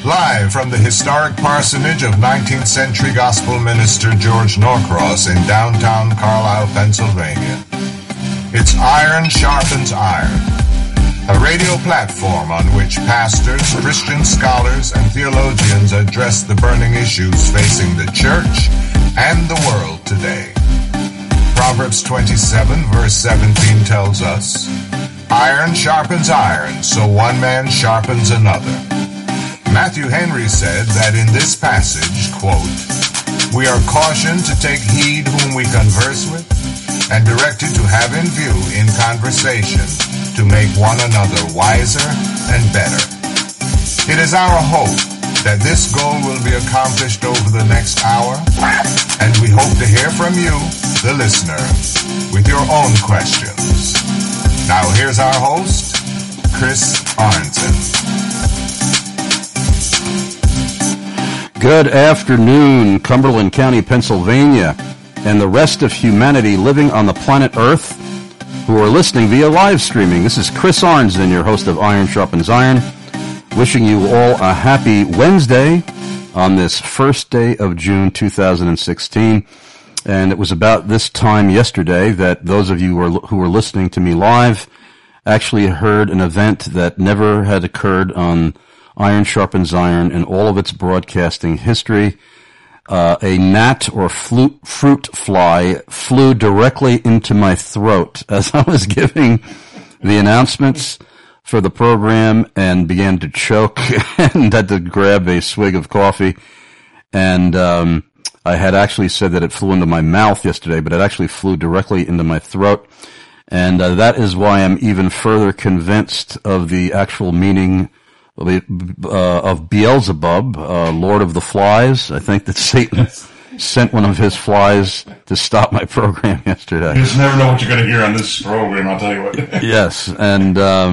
Live from the historic parsonage of 19th century gospel minister George Norcross in downtown Carlisle, Pennsylvania. It's Iron Sharpens Iron, a radio platform on which pastors, Christian scholars, and theologians address the burning issues facing the church and the world today. Proverbs 27 verse 17 tells us, "Iron sharpens iron, so one man sharpens another." Matthew Henry said that in this passage, quote, "We are cautioned to take heed whom we converse with, and directed to have in view in conversation to make one another wiser and better." It is our hope that this goal will be accomplished over the next hour, and we hope to hear from you, the listener, with your own questions. Now here's our host, Chris Arnson. Good afternoon, Cumberland County, Pennsylvania, and the rest of humanity living on the planet Earth who are listening via live streaming. This is Chris Arnson, your host of Iron Sharpens Iron, wishing you all a happy Wednesday on this first day of June 2016. And it was about this time yesterday that those of you who were listening to me live actually heard an event that never had occurred on Iron Sharpens Iron in all of its broadcasting history. A gnat or fruit fly flew directly into my throat as I was giving the announcements for the program and began to choke and had to grab a swig of coffee. And I had actually said that it flew into my mouth yesterday, but it actually flew directly into my throat. And that is why I'm even further convinced of the actual meaning of Beelzebub, Lord of the Flies. I think that Satan sent one of his flies to stop my program yesterday. You just never know what you're going to hear on this program, I'll tell you what. Yes, and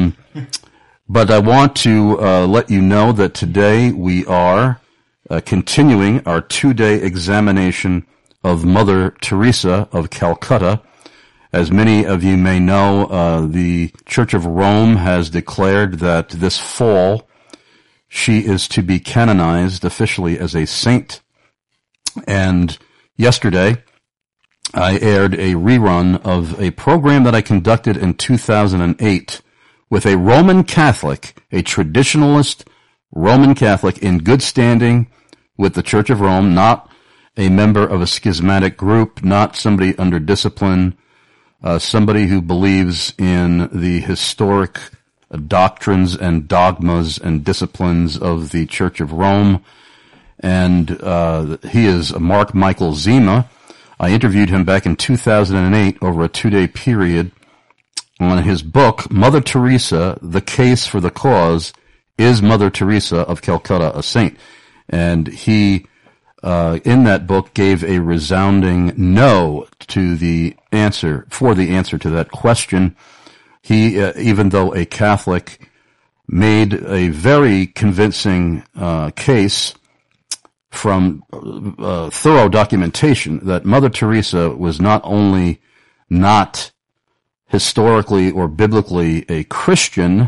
but I want to let you know that today we are continuing our 2-day examination of Mother Teresa of Calcutta. As many of you may know, the Church of Rome has declared that this fall she is to be canonized officially as a saint. And yesterday, I aired a rerun of a program that I conducted in 2008 with a Roman Catholic, a traditionalist Roman Catholic in good standing with the Church of Rome, not a member of a schismatic group, not somebody under discipline, somebody who believes in the historic doctrines and dogmas and disciplines of the Church of Rome. And he is Mark Michael Zima. I interviewed him back in 2008 over a 2-day period on his book, Mother Teresa, The Case for the Cause, Is Mother Teresa of Calcutta a Saint? And he, in that book, gave a resounding no to the answer, for the answer to that question. He, even though a Catholic, made a very convincing case from thorough documentation that Mother Teresa was not only not historically or biblically a Christian,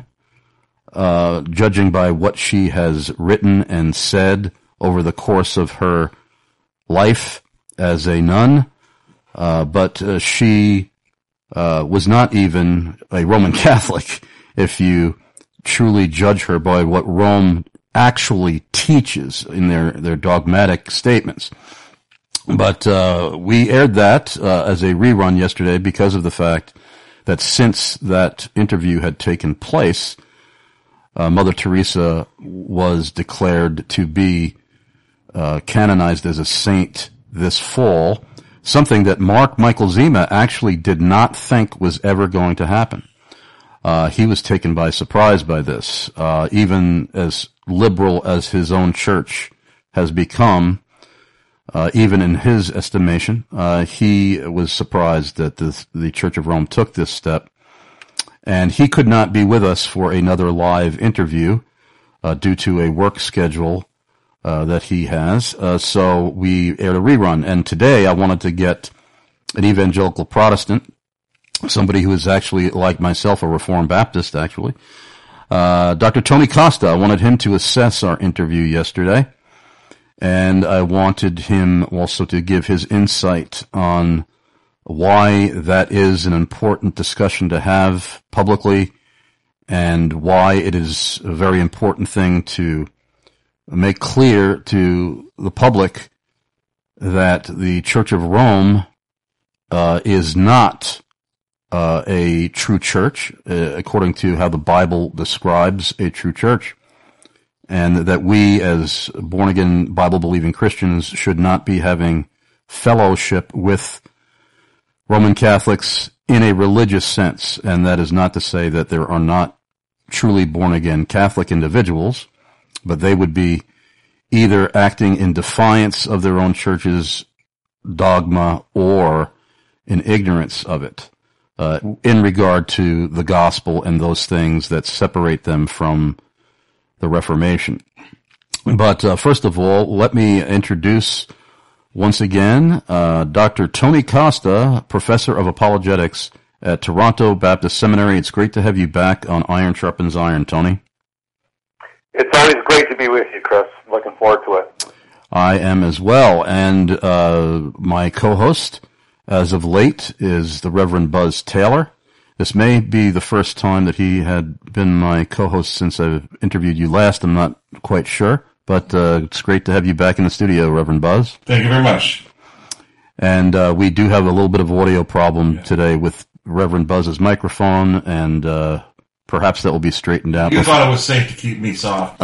judging by what she has written and said over the course of her life as a nun, but she was not even a Roman Catholic if you truly judge her by what Rome actually teaches in their dogmatic statements. But we aired that as a rerun yesterday because of the fact that since that interview had taken place, Mother Teresa was declared to be canonized as a saint this fall, something that Mark Michael Zima actually did not think was ever going to happen. He was taken by surprise by this. Even as liberal as his own church has become, even in his estimation, he was surprised that the Church of Rome took this step. And he could not be with us for another live interview due to a work schedule that he has. So we aired a rerun. And today I wanted to get an evangelical Protestant, somebody who is actually, like myself, a Reformed Baptist, actually, Dr. Tony Costa, I wanted him to assess our interview yesterday, and I wanted him also to give his insight on why that is an important discussion to have publicly and why it is a very important thing to make clear to the public that the Church of Rome is not a true church, according to how the Bible describes a true church, and that we as born-again Bible-believing Christians should not be having fellowship with Roman Catholics in a religious sense. And that is not to say that there are not truly born-again Catholic individuals, but they would be either acting in defiance of their own church's dogma or in ignorance of it, in regard to the gospel and those things that separate them from the Reformation. But first of all, let me introduce once again Dr. Tony Costa, Professor of Apologetics at Toronto Baptist Seminary. It's great to have you back on Iron Sharpens Iron, Tony. It's always great to be with you, Chris. Looking forward to it. I am as well. And my co-host, as of late, is the Reverend Buzz Taylor. This may be the first time that he had been my co-host since I've interviewed you last. I'm not quite sure, but it's great to have you back in the studio, Reverend Buzz. Thank you very much. And we do have a little bit of audio problem today with Reverend Buzz's microphone, and perhaps that will be straightened out. You thought it was safe to keep me soft.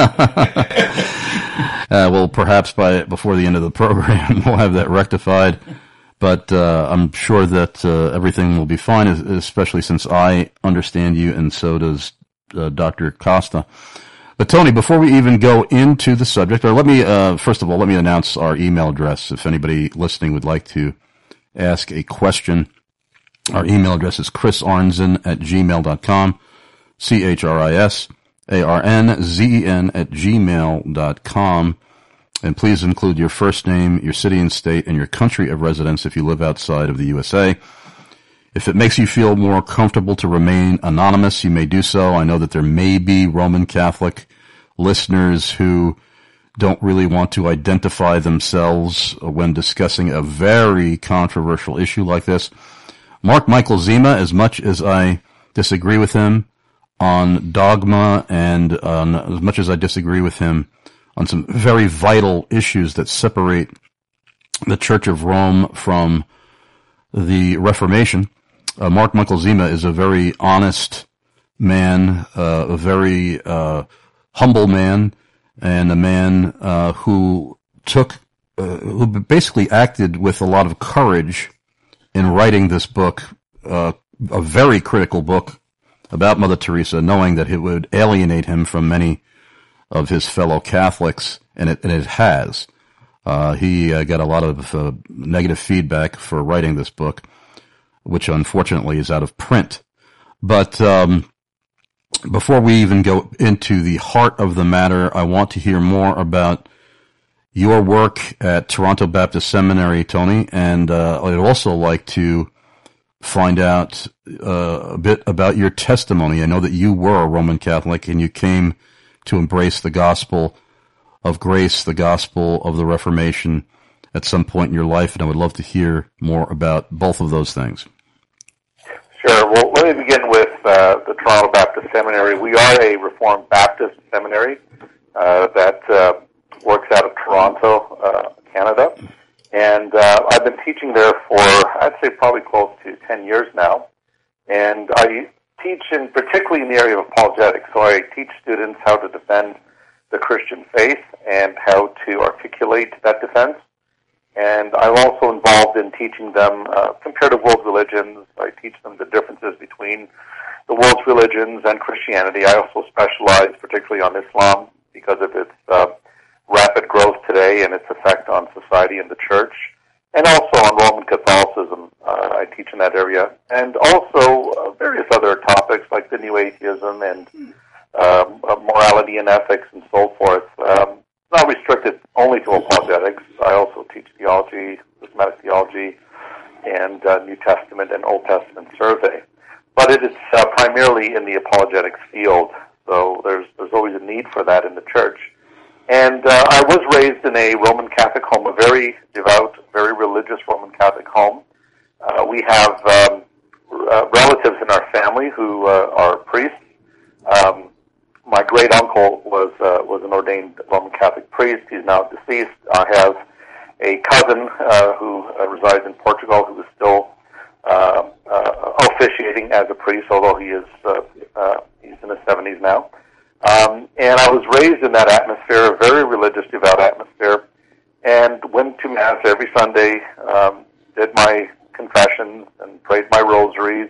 Well, perhaps before the end of the program, we'll have that rectified. But I'm sure that everything will be fine, especially since I understand you, and so does Dr. Costa. But Tony, before we even go into the subject, or let me first of all, let me announce our email address. If anybody listening would like to ask a question, our email address is chrisarnzen@gmail.com, chrisarnzen@gmail.com. And please include your first name, your city and state, and your country of residence if you live outside of the USA. If it makes you feel more comfortable to remain anonymous, you may do so. I know that there may be Roman Catholic listeners who don't really want to identify themselves when discussing a very controversial issue like this. Mark Michael Zima, as much as I disagree with him on dogma and as much as I disagree with him on some very vital issues that separate the Church of Rome from the Reformation, Mark Michael Zima is a very honest man, a very humble man, and a man who basically acted with a lot of courage in writing this book, a very critical book about Mother Teresa, knowing that it would alienate him from many of his fellow Catholics, and it has. He got a lot of negative feedback for writing this book, which unfortunately is out of print. But before we even go into the heart of the matter, I want to hear more about your work at Toronto Baptist Seminary, Tony, and I'd also like to find out a bit about your testimony. I know that you were a Roman Catholic and you came to embrace the gospel of grace, the gospel of the Reformation at some point in your life, and I would love to hear more about both of those things. Sure. Well, let me begin with the Toronto Baptist Seminary. We are a Reformed Baptist seminary that works out of Toronto, Canada, and I've been teaching there for, I'd say, probably close to 10 years now, and I teach particularly in the area of apologetics. So I teach students how to defend the Christian faith and how to articulate that defense. And I'm also involved in teaching them comparative world religions. I teach them the differences between the world's religions and Christianity. I also specialize particularly on Islam because of its rapid growth today and its effect on society and the church, and also on Roman Catholicism. I teach in that area, and also various other topics like the new atheism and morality and ethics and so forth. Not restricted only to apologetics. I also teach theology, systematic theology, and New Testament and Old Testament survey. But it is primarily in the apologetics field So there's always a need for that in the church. And I was raised in a Roman Catholic home, a very devout, very religious Roman Catholic home. We have relatives in our family who are priests. My great uncle was an ordained Roman Catholic priest. He's now deceased. I have a cousin who resides in Portugal who is still officiating as a priest, although he's in his 70s now. And I was raised in that atmosphere, a very religious, devout atmosphere, and went to Mass every Sunday, did my confessions and prayed my rosaries,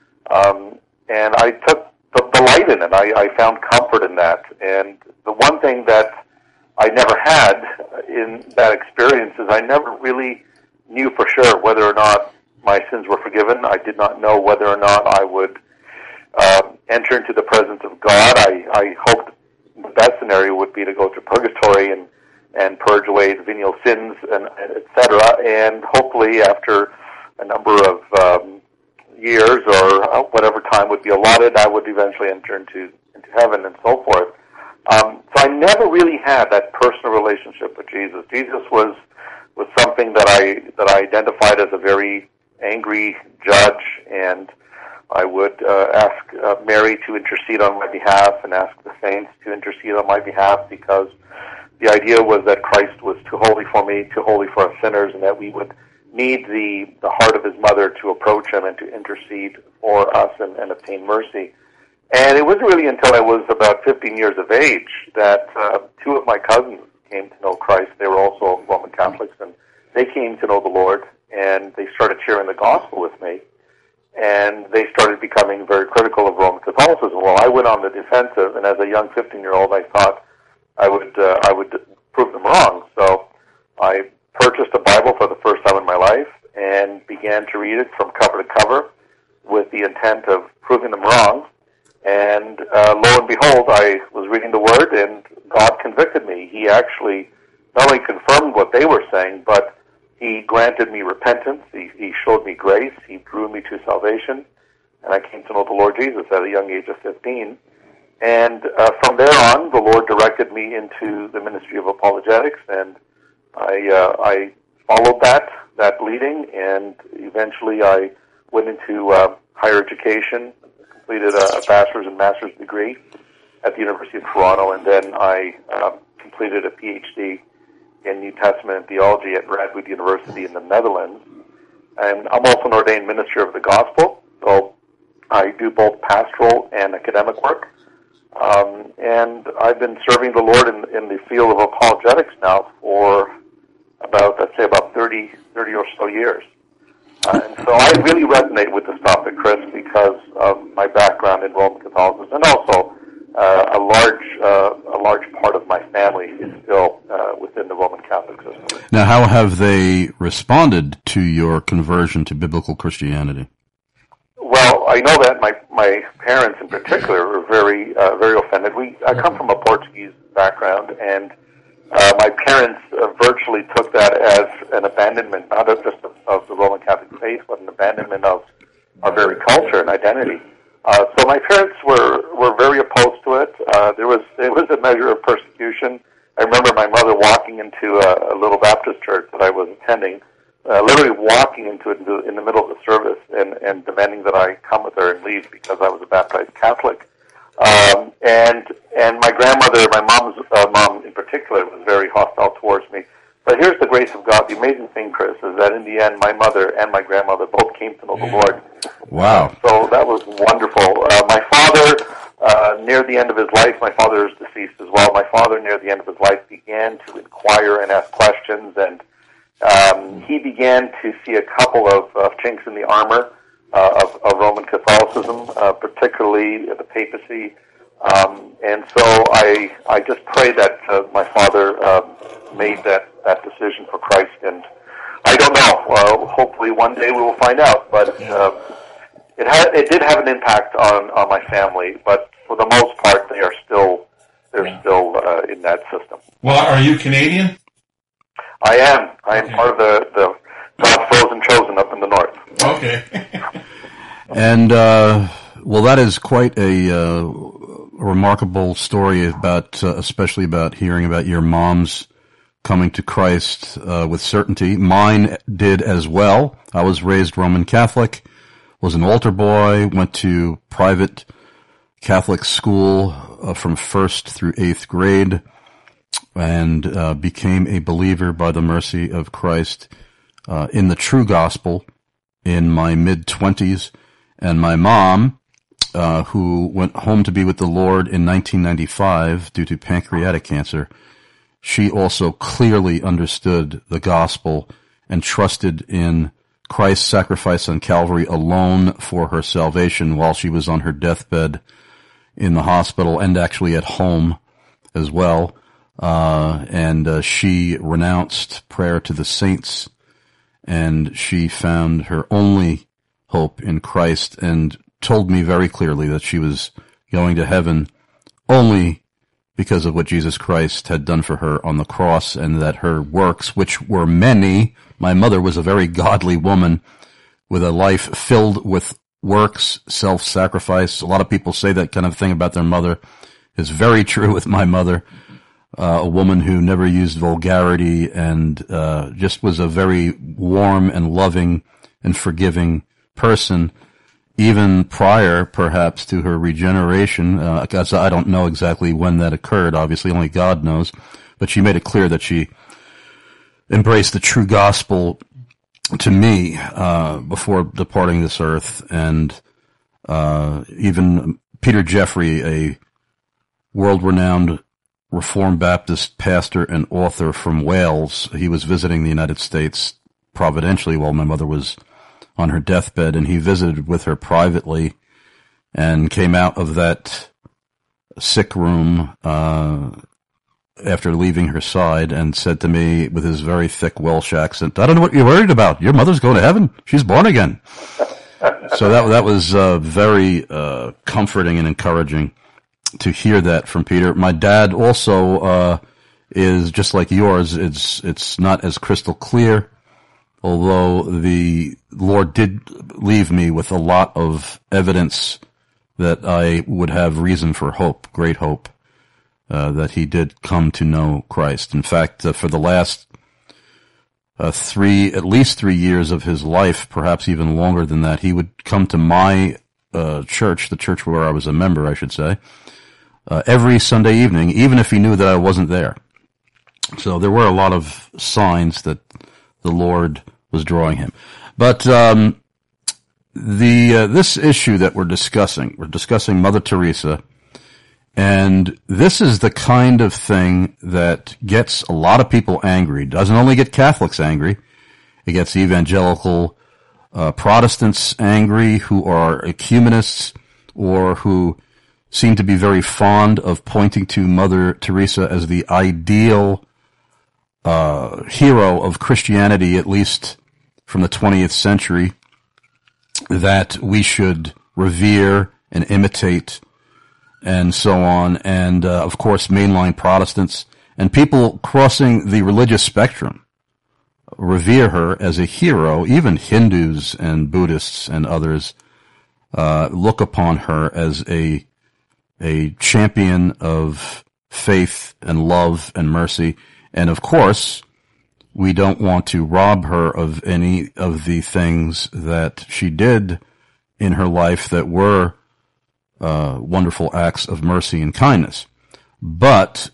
and I took delight in it. I found comfort in that. And the one thing that I never had in that experience is I never really knew for sure whether or not my sins were forgiven. I did not know whether or not I would enter into the presence of God. I hoped the best scenario would be to go to purgatory and purge away the venial sins, and et cetera. And hopefully after a number of years or whatever time would be allotted, I would eventually enter into heaven and so forth. So I never really had that personal relationship with Jesus. Jesus was something that I identified as a very angry judge, and I would ask Mary to intercede on my behalf and ask the saints to intercede on my behalf, because the idea was that Christ was too holy for me, too holy for us sinners, and that we would need the heart of his mother to approach him and to intercede for us and obtain mercy. And it wasn't really until I was about 15 years of age that two of my cousins came to know Christ. They were also Roman Catholics, and they came to know the Lord, and they started sharing the gospel with me. And they started becoming very critical of Roman Catholicism. Well, I went on the defensive, and as a young 15-year-old, I thought I would prove them wrong. So I purchased a Bible for the first time in my life and began to read it from cover to cover with the intent of proving them wrong. And lo and behold, I was reading the Word, and God convicted me. He actually not only confirmed what they were saying, but he granted me repentance. He showed me grace. He drew me to salvation. And I came to know the Lord Jesus at a young age of 15. And from there on, the Lord directed me into the ministry of apologetics, and I followed that leading, and eventually I went into higher education, completed a bachelor's and master's degree at the University of Toronto, and then I completed a PhD in New Testament and theology at Radboud University in the Netherlands. And I'm also an ordained minister of the gospel, so I do both pastoral and academic work. And I've been serving the Lord in the field of apologetics now for about 30 or so years. And so I really resonate with this topic, Chris, because of my background in Roman Catholicism, and also a large part of my family is still within the Roman Catholic system. Now, how have they responded to your conversion to biblical Christianity? Well, I know that my parents in particular were very offended. I come from a Portuguese background, and my parents virtually took that as an abandonment, not just of the Roman Catholic faith, but an abandonment of our very culture and identity. So my parents were very opposed to it. There was a measure of persecution. I remember my mother walking into a little Baptist church that I was attending, literally walking into it in the middle of the service and demanding that I come with her and leave because I was a baptized Catholic. And my grandmother, my mom's mom in particular, was very hostile towards me. But here's the grace of God. The amazing thing, Chris, is that in the end, my mother and my grandmother both came to know the Lord. Wow. So that was wonderful. My father, near the end of his life, my father is deceased as well. My father, near the end of his life, began to inquire and ask questions, and he began to see a couple of chinks in the armor of Roman Catholicism, particularly the papacy. And so I just pray that my father made that decision for Christ, and I don't know. Hopefully one day we will find out, but it did have an impact on my family, but for the most part they're still in that system. Well, are you Canadian? I am. I am part of the God's frozen chosen up in the north. Okay. And well, that is quite a remarkable story about, especially about hearing about your mom's coming to Christ with certainty. Mine did as well. I was raised Roman Catholic, was an altar boy, went to private Catholic school from 1st through 8th grade, and became a believer by the mercy of Christ in the true gospel in my mid-20s. And my mom, who went home to be with the Lord in 1995 due to pancreatic cancer, she also clearly understood the gospel and trusted in Christ's sacrifice on Calvary alone for her salvation while she was on her deathbed in the hospital and actually at home as well. And she renounced prayer to the saints, and she found her only hope in Christ and told me very clearly that she was going to heaven only because of what Jesus Christ had done for her on the cross, and that her works, which were many, my mother was a very godly woman with a life filled with works, self-sacrifice. A lot of people say that kind of thing about their mother. It's very true with my mother, a woman who never used vulgarity and just was a very warm and loving and forgiving person, even prior, perhaps, to her regeneration, because I don't know exactly when that occurred. Obviously, only God knows. But she made it clear that she embraced the true gospel to me before departing this earth. And even Peter Jeffrey, a world-renowned Reformed Baptist pastor and author from Wales, he was visiting the United States providentially while my mother was on her deathbed, and he visited with her privately and came out of that sick room after leaving her side and said to me with his very thick Welsh accent, "I don't know what you're worried about. Your mother's going to heaven. She's born again." So that was very comforting and encouraging to hear that from Peter. My dad also is just like yours. It's not as crystal clear, although the Lord did leave me with a lot of evidence that I would have reason for hope, great hope, that he did come to know Christ. In fact, for the last at least 3 years of his life, perhaps even longer than that, he would come to my church, the church where I was a member, I should say, every Sunday evening, even if he knew that I wasn't there. So there were a lot of signs that the Lord was drawing him. But this issue that we're discussing Mother Teresa, and this is the kind of thing that gets a lot of people angry. It doesn't only get Catholics angry, it gets evangelical Protestants angry who are ecumenists or who seem to be very fond of pointing to Mother Teresa as the ideal hero of Christianity, at least from the 20th century, that we should revere and imitate and so on. And, of course, mainline Protestants and people crossing the religious spectrum revere her as a hero. Even Hindus and Buddhists and others look upon her as a champion of faith and love and mercy. And of course, we don't want to rob her of any of the things that she did in her life that were wonderful acts of mercy and kindness. But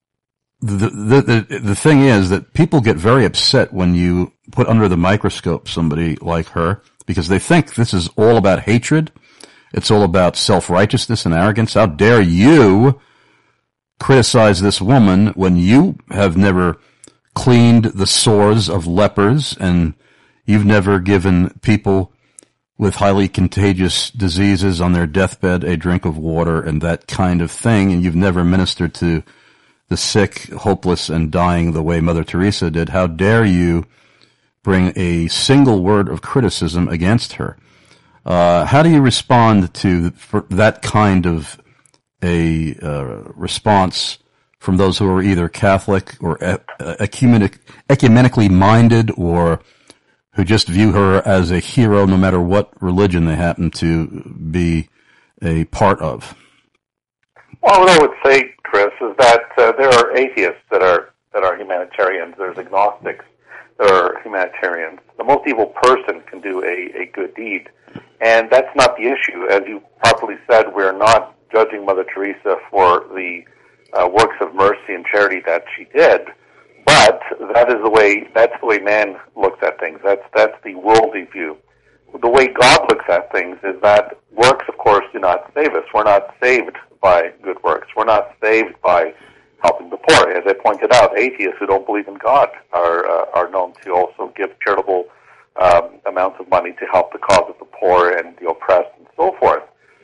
the thing is that people get very upset when you put under the microscope somebody like her, because they think this is all about hatred. It's all about self-righteousness and arrogance. How dare you criticize this woman when you have never cleaned the sores of lepers and you've never given people with highly contagious diseases on their deathbed a drink of water and that kind of thing, and you've never ministered to the sick, hopeless, and dying the way Mother Teresa did. How dare you bring a single word of criticism against her? How do you respond to that kind of a response from those who are either Catholic or ecumenically minded, or who just view her as a hero no matter what religion they happen to be a part of? Well, what I would say, Chris, is that there are atheists that are humanitarians. There's agnostics that are humanitarians. The most evil person can do a good deed, and that's not the issue. As you properly said, we're not judging Mother Teresa for the works of mercy and charity that she did, but that's the way man looks at things. That's the worldly view. The way God looks at things is that works, of course, do not save us. We're not saved by good works. We're not saved by helping the poor. As I pointed out, atheists who don't believe in God are known to also give charitable amounts of money to help the cause of the poor and the oppressed and so forth.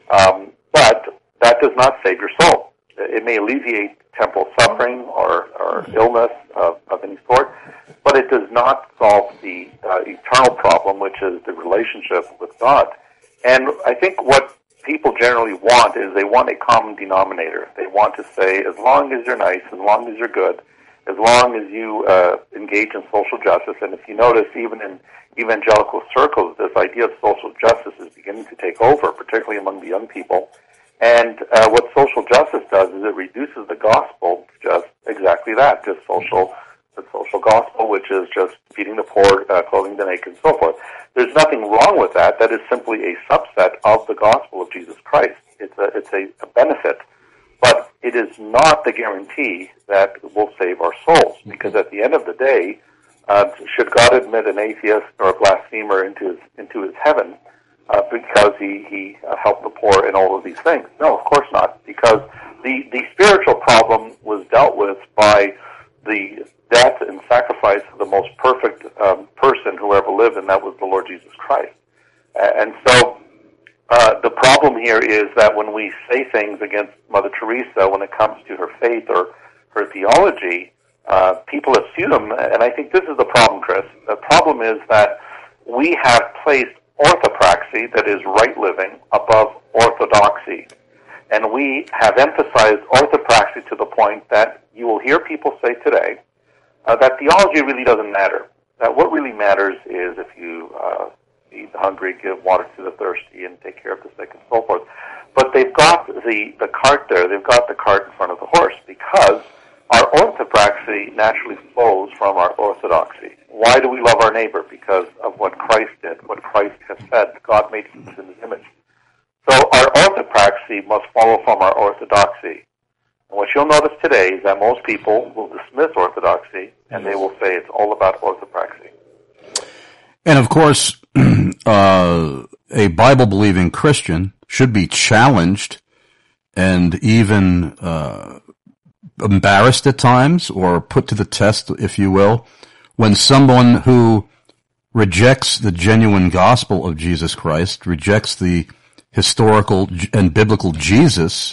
But that does not save your soul. It may alleviate temporal suffering or illness of any sort, but it does not solve the eternal problem, which is the relationship with God. And I think what people generally want is they want a common denominator. They want to say, as long as you're nice, as long as you're good, as long as you engage in social justice, and if you notice, even in evangelical circles, this idea of social justice is beginning to take over, particularly among the young people. And what social justice does is it reduces the gospel to just exactly that, just the social gospel, which is just feeding the poor, clothing the naked, and so forth. There's nothing wrong with that. That is simply a subset of the gospel of Jesus Christ. It's a benefit, but it is not the guarantee that it will save our souls. Because at the end of the day, should God admit an atheist or a blasphemer into his heaven because he helped the poor and all of these things? No, of course not. Because the spiritual problem was dealt with by the death and sacrifice of the most perfect person who ever lived, and that was the Lord Jesus Christ. And so the problem here is that when we say things against Mother Teresa when it comes to her faith or her theology, people assume, and I think this is the problem, Chris. The problem is that we have placed orthopraxy, that is right living, above orthodoxy. And we have emphasized orthopraxy to the point that you will hear people say today that theology really doesn't matter. That what really matters is if you feed the hungry, give water to the thirsty, and take care of the sick, and so forth. But they've got the cart there. They've got the cart in front of the horse because our orthopraxy naturally flows from our orthodoxy. Why do we love our neighbor? Because of what Christ did, what Christ has said. God made us in his image. So our orthopraxy must follow from our orthodoxy. And what you'll notice today is that most people will dismiss orthodoxy, and they will say it's all about orthopraxy. And of course, a Bible-believing Christian should be challenged and even embarrassed at times, or put to the test, if you will, when someone who rejects the genuine gospel of Jesus Christ, rejects the historical and biblical Jesus,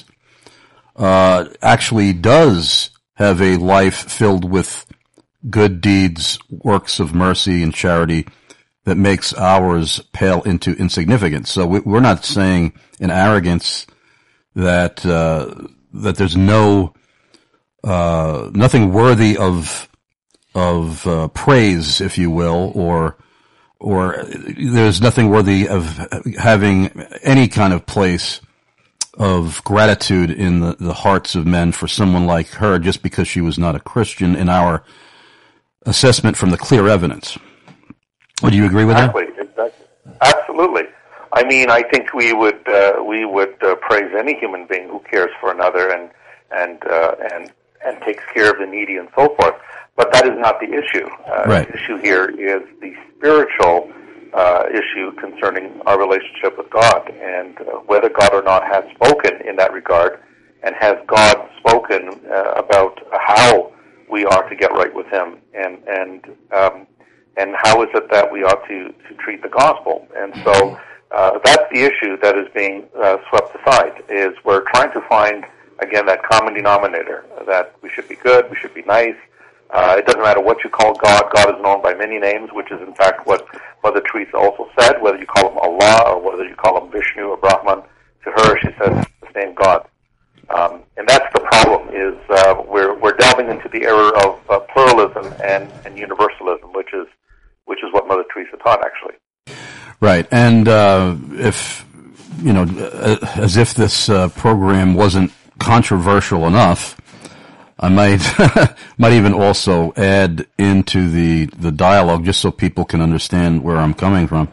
actually does have a life filled with good deeds, works of mercy and charity that makes ours pale into insignificance. So we're not saying in arrogance that there's nothing worthy of praise, if you will, or there's nothing worthy of having any kind of place of gratitude in the hearts of men for someone like her just because she was not a Christian in our assessment from the clear evidence. Would you agree with that? Exactly. Absolutely. I mean, I think we would praise any human being who cares for another and takes care of the needy and so forth. But that is not the issue. Right. The issue here is the spiritual issue concerning our relationship with God, and whether God or not has spoken in that regard, and has God spoken about how we are to get right with Him, and how is it that we ought to treat the gospel. And so that's the issue that is being swept aside, is we're trying to find, again, that common denominator, that we should be good, we should be nice. It doesn't matter what you call God. God is known by many names, which is in fact what Mother Teresa also said, whether you call him Allah or whether you call him Vishnu or Brahman. To her, she says the same God. And that's the problem, is we're delving into the era of pluralism and universalism, which is what Mother Teresa taught, actually. Right. And if, as if this program wasn't controversial enough, I might might even also add into the dialogue just so people can understand where I'm coming from.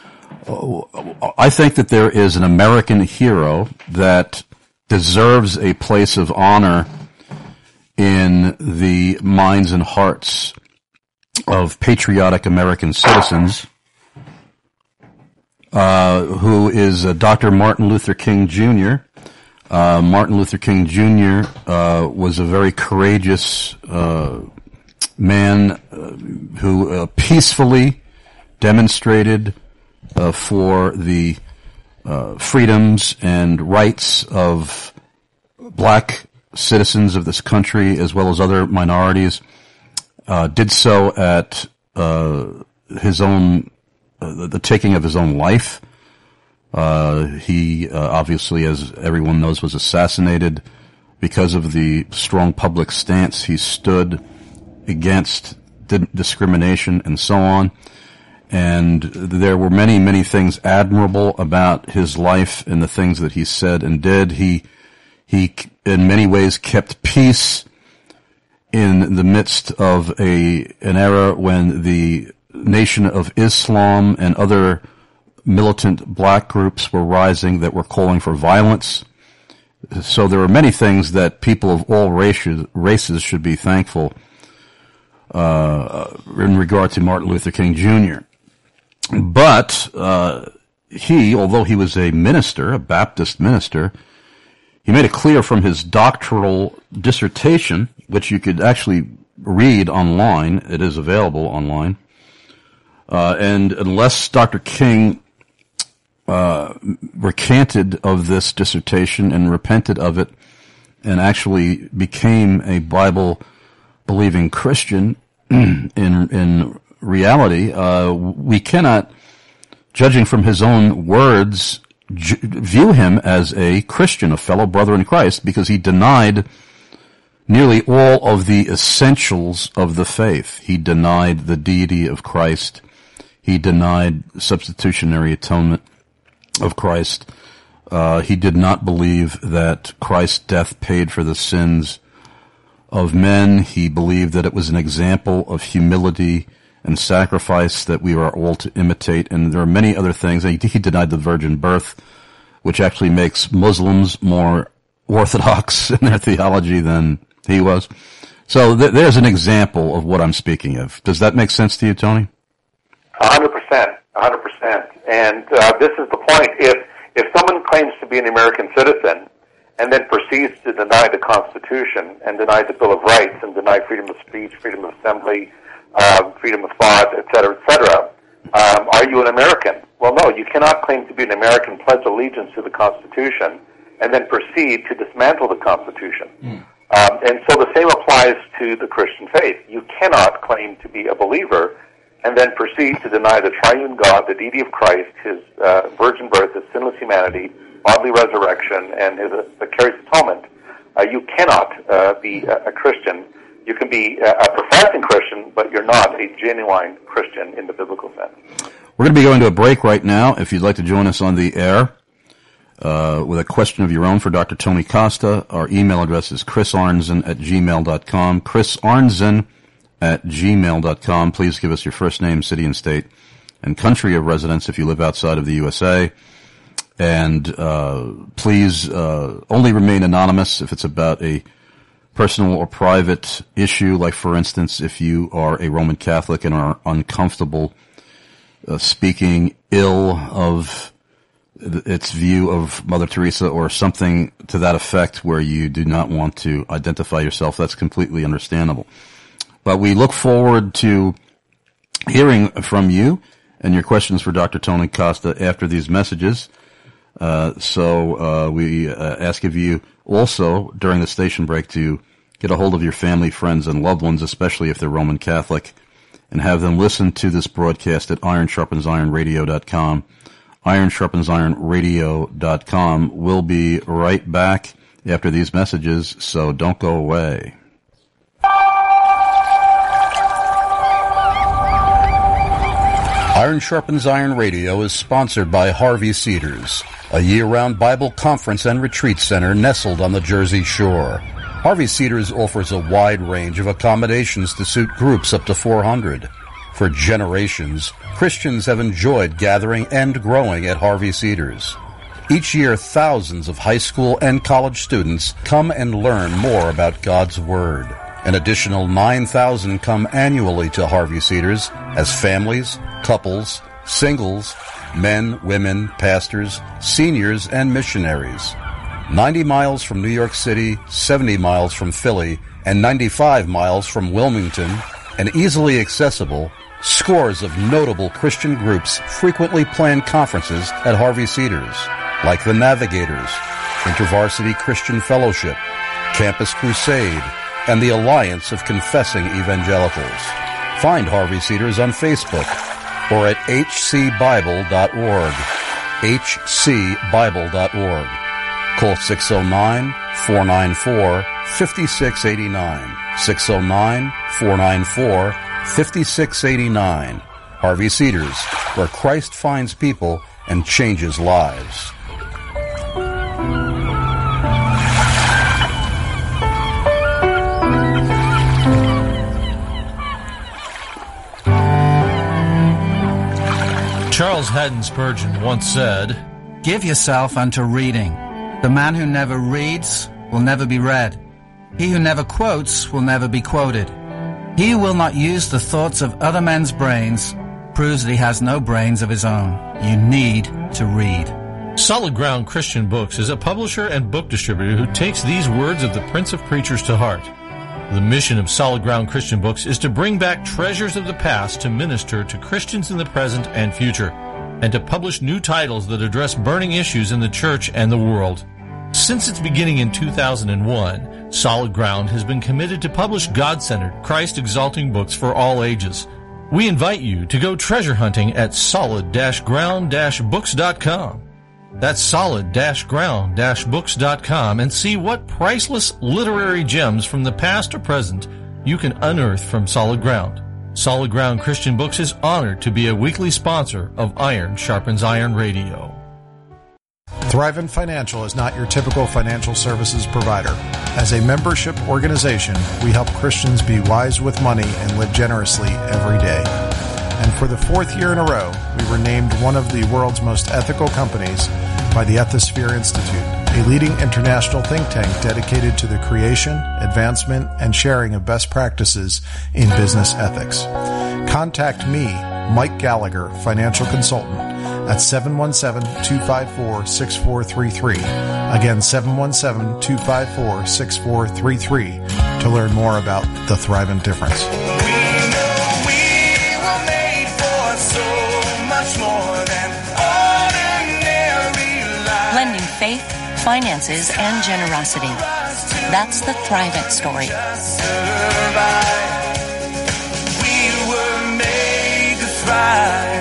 I think that there is an American hero that deserves a place of honor in the minds and hearts of patriotic American citizens, who is Dr. Martin Luther King Jr. Martin Luther King Jr. Was a very courageous man who peacefully demonstrated for the freedoms and rights of black citizens of this country as well as other minorities. Did so at his own the taking of his own life. He obviously, as everyone knows, was assassinated because of the strong public stance he stood against discrimination and so on. And there were many, many things admirable about his life and the things that he said and did. He in many ways kept peace in the midst of an era when the Nation of Islam and other militant black groups were rising that were calling for violence. So there are many things that people of all races should be thankful in regard to Martin Luther King Jr. But he, although he was a minister, a Baptist minister, he made it clear from his doctoral dissertation, which you could actually read online. It is available online. And unless Dr. King recanted of this dissertation and repented of it and actually became a Bible-believing Christian in reality, we cannot, judging from his own words, view him as a Christian, a fellow brother in Christ, because he denied nearly all of the essentials of the faith. He denied the deity of Christ. He denied substitutionary atonement of Christ. He did not believe that Christ's death paid for the sins of men. He believed that it was an example of humility and sacrifice that we are all to imitate. And there are many other things. He denied the virgin birth, which actually makes Muslims more orthodox in their theology than he was. So there's an example of what I'm speaking of. Does that make sense to you, Tony? 100%. And this is the point. If someone claims to be an American citizen and then proceeds to deny the Constitution and deny the Bill of Rights and deny freedom of speech, freedom of assembly, freedom of thought, et cetera, are you an American? Well, no, you cannot claim to be an American, pledge allegiance to the Constitution, and then proceed to dismantle the Constitution. And so the same applies to the Christian faith. You cannot claim to be a believer and then proceed to deny the triune God, the deity of Christ, his virgin birth, his sinless humanity, bodily resurrection, and his vicarious atonement. You cannot be a Christian. You can be a professing Christian, but you're not a genuine Christian in the biblical sense. We're going to be going to a break right now. If you'd like to join us on the air with a question of your own for Dr. Tony Costa, our email address is chrisarnzen@gmail.com. chrisarnzen@gmail.com. Please give us your first name, city and state, and country of residence if you live outside of the USA. And please only remain anonymous if it's about a personal or private issue, like, for instance, if you are a Roman Catholic and are uncomfortable speaking ill of its view of Mother Teresa or something to that effect where you do not want to identify yourself, that's completely understandable. But we look forward to hearing from you and your questions for Dr. Tony Costa after these messages. So we ask of you also during the station break to get a hold of your family, friends, and loved ones, especially if they're Roman Catholic, and have them listen to this broadcast at ironsharpensironradio.com. ironsharpensironradio.com. We'll be right back after these messages, so don't go away. Iron Sharpens Iron Radio is sponsored by Harvey Cedars, a year-round Bible conference and retreat center nestled on the Jersey Shore. Harvey Cedars offers a wide range of accommodations to suit groups up to 400. For generations, Christians have enjoyed gathering and growing at Harvey Cedars. Each year, thousands of high school and college students come and learn more about God's Word. An additional 9,000 come annually to Harvey Cedars as families, couples, singles, men, women, pastors, seniors, and missionaries. 90 miles from New York City, 70 miles from Philly, and 95 miles from Wilmington, and easily accessible, scores of notable Christian groups frequently plan conferences at Harvey Cedars, like the Navigators, InterVarsity Christian Fellowship, Campus Crusade, and the Alliance of Confessing Evangelicals. Find Harvey Cedars on Facebook or at hcbible.org. hcbible.org. Call 609-494-5689. 609-494-5689. Harvey Cedars, where Christ finds people and changes lives. Charles Haddon Spurgeon once said, "Give yourself unto reading. The man who never reads will never be read. He who never quotes will never be quoted. He who will not use the thoughts of other men's brains proves that he has no brains of his own. You need to read." Solid Ground Christian Books is a publisher and book distributor who takes these words of the Prince of Preachers to heart. The mission of Solid Ground Christian Books is to bring back treasures of the past to minister to Christians in the present and future, and to publish new titles that address burning issues in the church and the world. Since its beginning in 2001, Solid Ground has been committed to publish God-centered, Christ-exalting books for all ages. We invite you to go treasure hunting at solid-ground-books.com. That's solid-ground-books.com, and see what priceless literary gems from the past or present you can unearth from Solid Ground. Solid Ground Christian Books is honored to be a weekly sponsor of Iron Sharpens Iron Radio. Thrivent Financial is not your typical financial services provider. As a membership organization, we help Christians be wise with money and live generously every day. And for the fourth year in a row, we were named one of the world's most ethical companies by the Ethisphere Institute, a leading international think tank dedicated to the creation, advancement, and sharing of best practices in business ethics. Contact me, Mike Gallagher, financial consultant, at 717-254-6433. Again, 717-254-6433 to learn more about the Thrivent difference. Blending faith, finances, and generosity. That's the Thrivent story. We were made to thrive.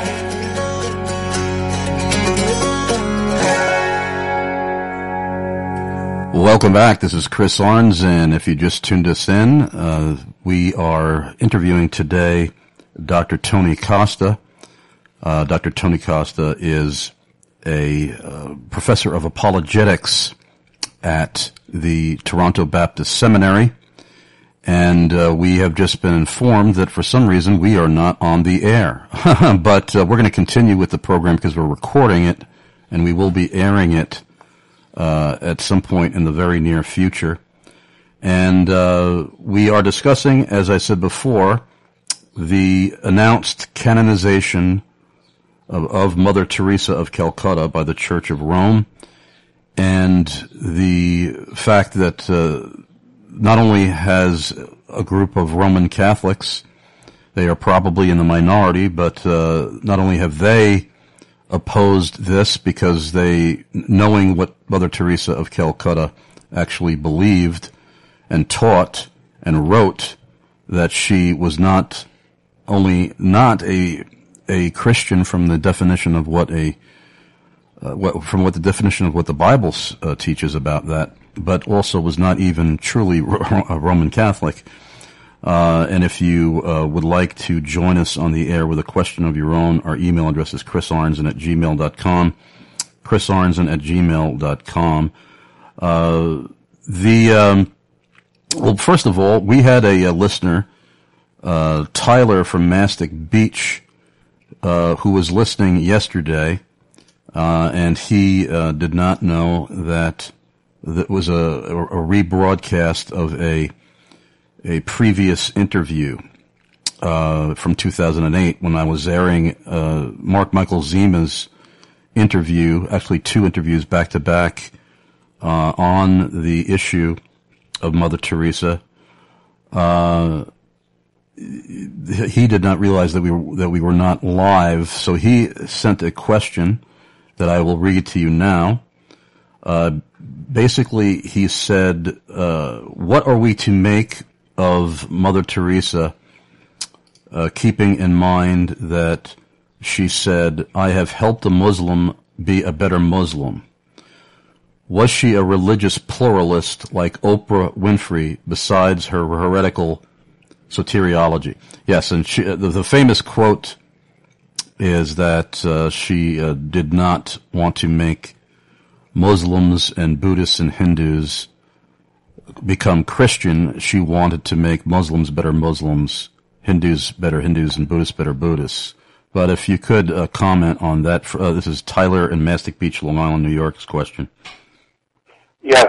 Welcome back. This is Chris Arns, and if you just tuned us in, we are interviewing today Dr. Tony Costa. Dr. Tony Costa is a professor of apologetics at the Toronto Baptist Seminary, and we have just been informed that for some reason we are not on the air. But we're going to continue with the program because we're recording it, and we will be airing it at some point in the very near future. And we are discussing, as I said before, the announced canonization of Mother Teresa of Calcutta by the Church of Rome, and the fact that not only has a group of Roman Catholics, they are probably in the minority, but not only have they opposed this because they, knowing what Mother Teresa of Calcutta actually believed and taught and wrote, that she was not only not a Christian from the definition of what the definition of what the Bible teaches about that, but also was not even truly a Roman Catholic. And if you would like to join us on the air with a question of your own, our email address is chrisarnson@gmail.com, chrisarnson@gmail.com. Well, first of all, we had a listener, Tyler from Mastic Beach, who was listening yesterday, and he did not know that was a rebroadcast of a previous interview from 2008 when I was airing Mark Michael Zima's interview, actually two interviews back to back, on the issue of Mother Teresa. He did not realize that we were not live, so he sent a question that I will read to you now. Basically, he said, what are we to make of Mother Teresa, keeping in mind that she said, I have helped a Muslim be a better Muslim? Was she a religious pluralist like Oprah Winfrey besides her heretical soteriology? Yes, and the famous quote is that she did not want to make Muslims and Buddhists and Hindus become Christian. She wanted to make Muslims better Muslims, Hindus better Hindus, and Buddhists better Buddhists. But if you could comment on that. This is Tyler in Mastic Beach, Long Island, New York's question. Yes,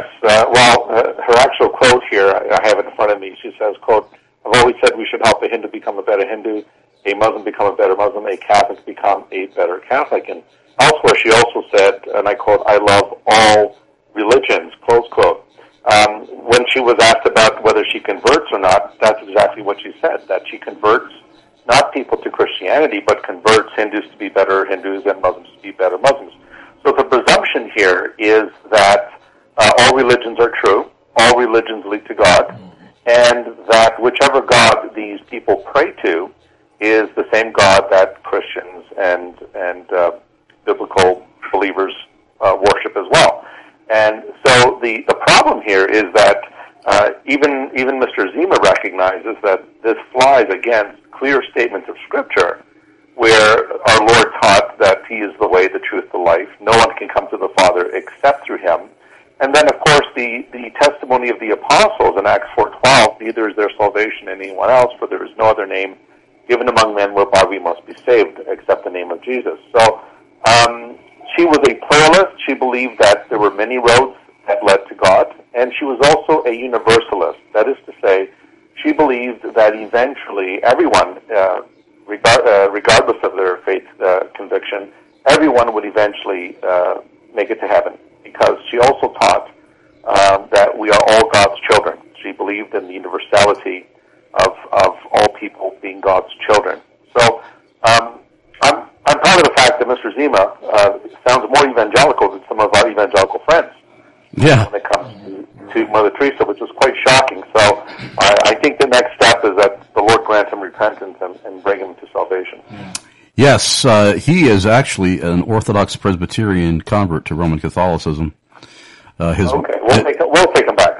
her actual quote here, I have it in front of me. She says, quote, I've always said we should help a Hindu become a better Hindu, a Muslim become a better Muslim, a Catholic become a better Catholic. And elsewhere she also said, and I quote, I love all religions, close quote. When she was asked about whether she converts or not, that's exactly what she said, that she converts not people to Christianity, but converts Hindus to be better Hindus and Muslims to be better Muslims. So the presumption here is that all religions are true, all religions lead to God, and that whichever God these people pray to is the same God that Christians and biblical believers worship as well. And so the problem here is that even Mr. Zima recognizes that this flies against clear statements of Scripture, where our Lord taught that He is the way, the truth, the life. No one can come to the Father except through Him. And then, of course, the testimony of the apostles in Acts 4:12, neither is there salvation in anyone else, for there is no other name given among men whereby we must be saved except the name of Jesus. So she was a pluralist. She believed that there were many roads that led to God, and she was also a universalist. That is to say, she believed that eventually everyone, regardless of their faith conviction, everyone would eventually make it to heaven, because she also taught that we are all God's children. She believed in the universality of all people being God's children. So I'm proud of the fact that Mr. Zima sounds more evangelical than some of our evangelical friends. Yeah. When it comes to Mother Teresa, which is quite shocking. So I think the next step is that the Lord grant him repentance and bring him to salvation. Yes, he is actually an Orthodox Presbyterian convert to Roman Catholicism. Okay, we'll take him back.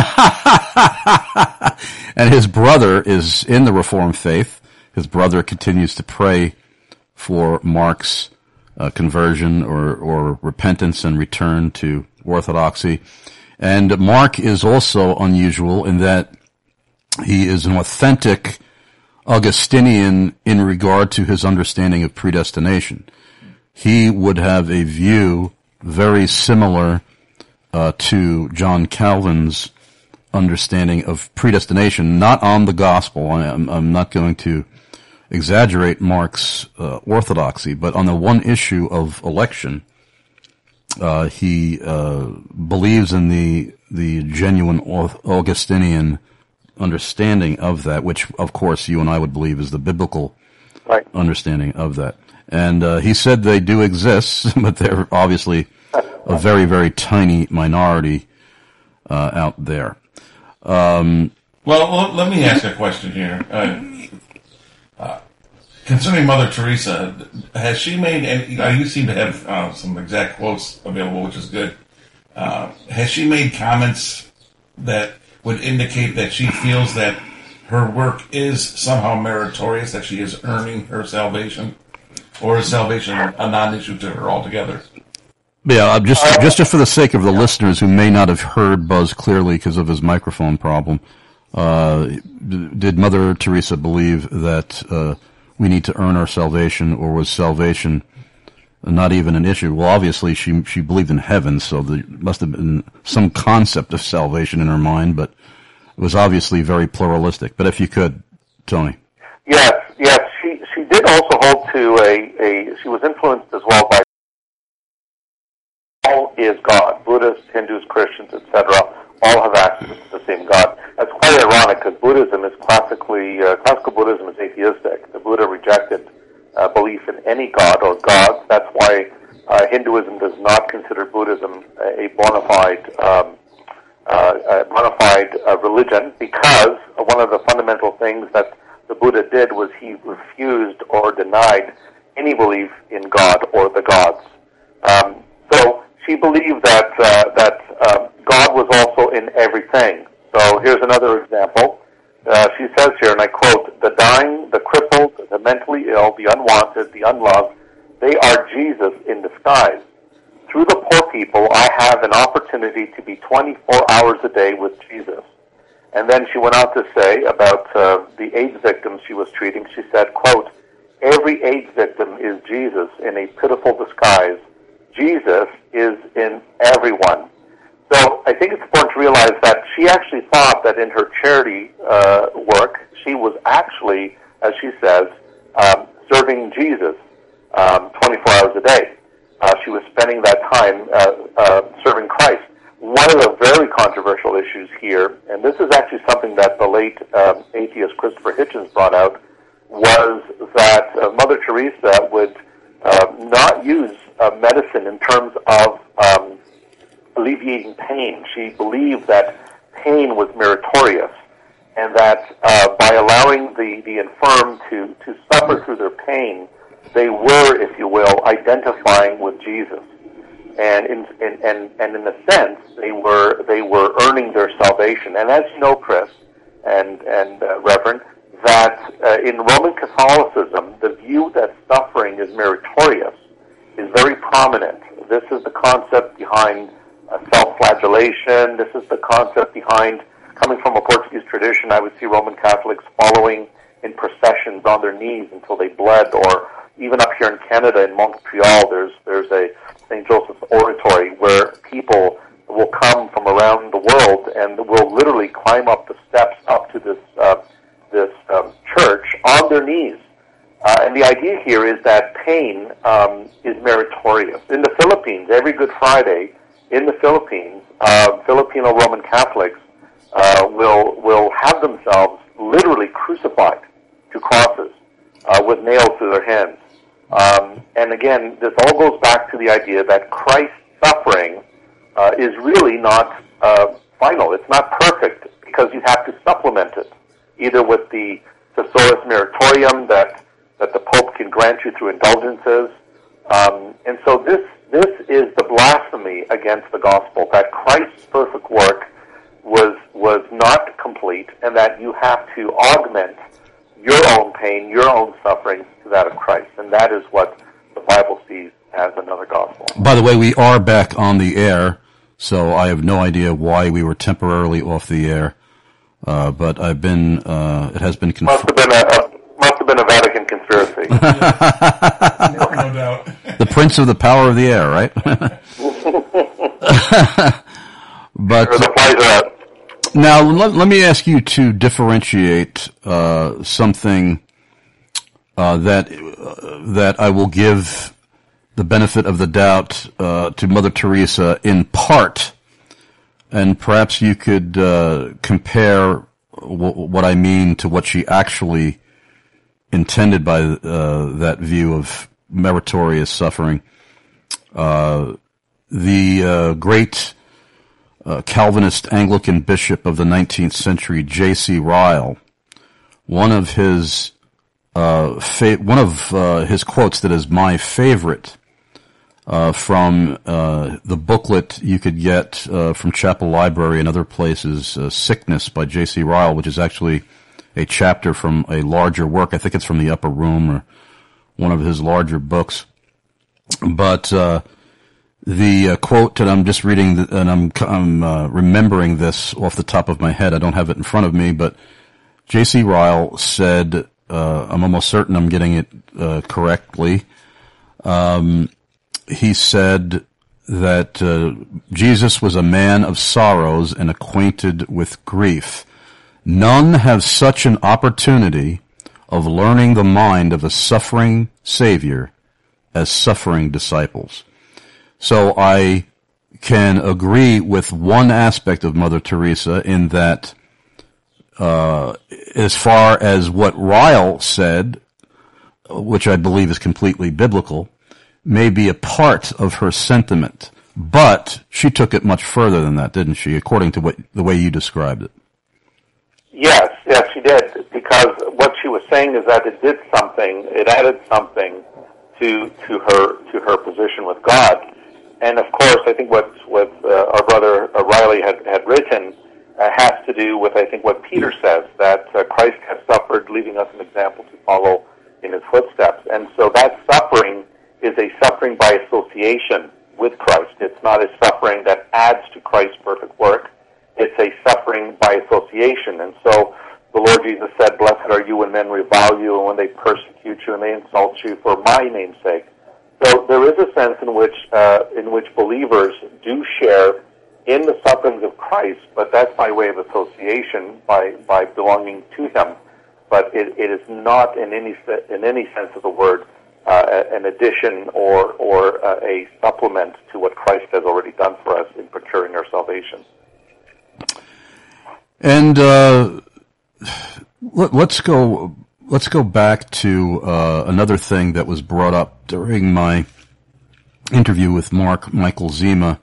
And his brother is in the Reformed faith. His brother continues to pray for Mark's conversion or repentance and return to Orthodoxy. And Mark is also unusual in that he is an authentic Augustinian in regard to his understanding of predestination. He would have a view very similar to John Calvin's understanding of predestination, not on the gospel. I'm not going to exaggerate Mark's orthodoxy, but on the one issue of election, he believes in the genuine Augustinian understanding of that, which, of course, you and I would believe is the biblical understanding of that. And he said they do exist, but they're obviously a very, very tiny minority out there. Well, let me ask a question here. Concerning Mother Teresa, has she made any, you seem to have some exact quotes available, which is good. Has she made comments that would indicate that she feels that her work is somehow meritorious, that she is earning her salvation? Or is salvation a non-issue to her altogether? Yeah, just for the sake of the listeners who may not have heard Buzz clearly because of his microphone problem, did Mother Teresa believe that we need to earn our salvation, or was salvation not even an issue? Well, obviously she believed in heaven, so there must have been some concept of salvation in her mind, but it was obviously very pluralistic. But if you could, Tony. Yes. She did also hold to she was influenced as well by all is God. Buddhists, Hindus, Christians, etc. all have access to the same God. That's quite ironic because Buddhism is classical Buddhism is atheistic. The Buddha rejected belief in any God or gods. That's why Hinduism does not consider Buddhism a bona fide religion, because one of the fundamental things that the Buddha did was he refused or denied any belief in God or the gods. So she believed that God was also in everything. So here's another example. She says here, and I quote, "The dying, the crippled, the mentally ill, the unwanted, the unloved, they are Jesus in disguise. Through the poor people, I have an opportunity to be 24 hours a day with Jesus." And then she went on to say about the AIDS victims she was treating. She said, quote, "Every AIDS victim is Jesus in a pitiful disguise. Jesus is in everyone." So I think it's important to realize that she actually thought that in her charity work, she was actually, as she says, serving Jesus 24 hours a day. She was spending that time serving Christ. One of the very controversial issues here, and this is actually something that the late atheist Christopher Hitchens brought out, was that Mother Teresa would not use medicine in terms of alleviating pain. She believed that pain was meritorious, and that by allowing the infirm to suffer through their pain, they were, if you will, identifying with Jesus. And in a sense, they were earning their salvation. And as you know, Chris and Reverend, that in Roman Catholicism, the view that suffering is meritorious is very prominent. This is the concept behind self-flagellation. This is the concept behind, coming from a Portuguese tradition, I would see Roman Catholics following in processions on their knees until they bled, or even up here in Canada, in Montreal, there's a St. Joseph's Oratory where people will come from around the world and will literally climb up the steps up to this church on their knees. And the idea here is that pain is meritorious. In the Philippines, every Good Friday, in the Philippines, Filipino Roman Catholics will have themselves literally crucified to crosses with nails through their hands. And again, this all goes back to the idea that Christ's suffering is really not final. It's not perfect, because you have to supplement it, either with the Thesaurus Meritorium that the Pope can grant you through indulgences. And so this is the blasphemy against the gospel, that Christ's perfect work was not complete, and that you have to augment your own pain, your own suffering to that of Christ. And that is what the Bible sees as another gospel. By the way, we are back on the air, so I have no idea why we were temporarily off the air. But I've been, it has been confirmed. Must have been a Vatican conspiracy. No doubt. The Prince of the Power of the Air, right? But now let me ask you to differentiate something that I will give the benefit of the doubt to Mother Teresa in part, and perhaps you could compare what I mean to what she actually intended by that view of meritorious suffering. The great Calvinist Anglican bishop of the 19th century, J.C. Ryle, one of his quotes that is my favorite from the booklet you could get from Chapel Library and other places, Sickness by J.C. Ryle, which is actually a chapter from a larger work. I think it's from The Upper Room or one of his larger books. But the quote that I'm just reading, and I'm remembering this off the top of my head. I don't have it in front of me, but J.C. Ryle said, I'm almost certain I'm getting it correctly. He said that Jesus was a man of sorrows and acquainted with grief. None have such an opportunity of learning the mind of a suffering Savior as suffering disciples. So I can agree with one aspect of Mother Teresa in that as far as what Ryle said, which I believe is completely biblical, may be a part of her sentiment. But she took it much further than that, didn't she, according to the way you described it? Yes, she did, because what she was saying is that it did something, it added something to her position with God. And of course, I think what our brother Riley had written has to do with, I think, what Peter says, that Christ has suffered, leaving us an example to follow in his footsteps. And so that suffering is a suffering by association with Christ. It's not a suffering that adds to Christ's perfect work. It's a suffering by association. And so the Lord Jesus said, "Blessed are you when men revile you and when they persecute you and they insult you for my name's sake." So there is a sense in which believers do share in the sufferings of Christ, but that's by way of association, by belonging to Him. But it is not in any sense of the word an addition or a supplement to what Christ has already done for us in procuring our salvation. And let's go back to another thing that was brought up during my interview with Michael Zima.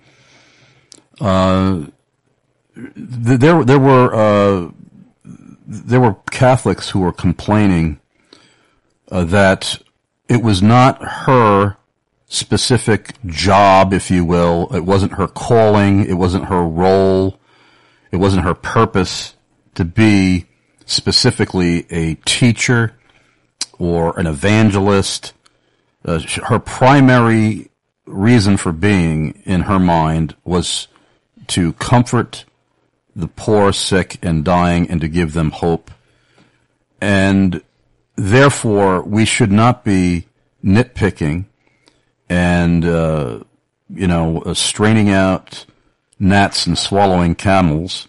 There were Catholics who were complaining that it was not her specific job, if you will. It wasn't her calling. It wasn't her role. It wasn't her purpose to be specifically a teacher or an evangelist. Her primary reason for being, in her mind, was to comfort the poor, sick, and dying, and to give them hope. And therefore, we should not be nitpicking and, straining out gnats and swallowing camels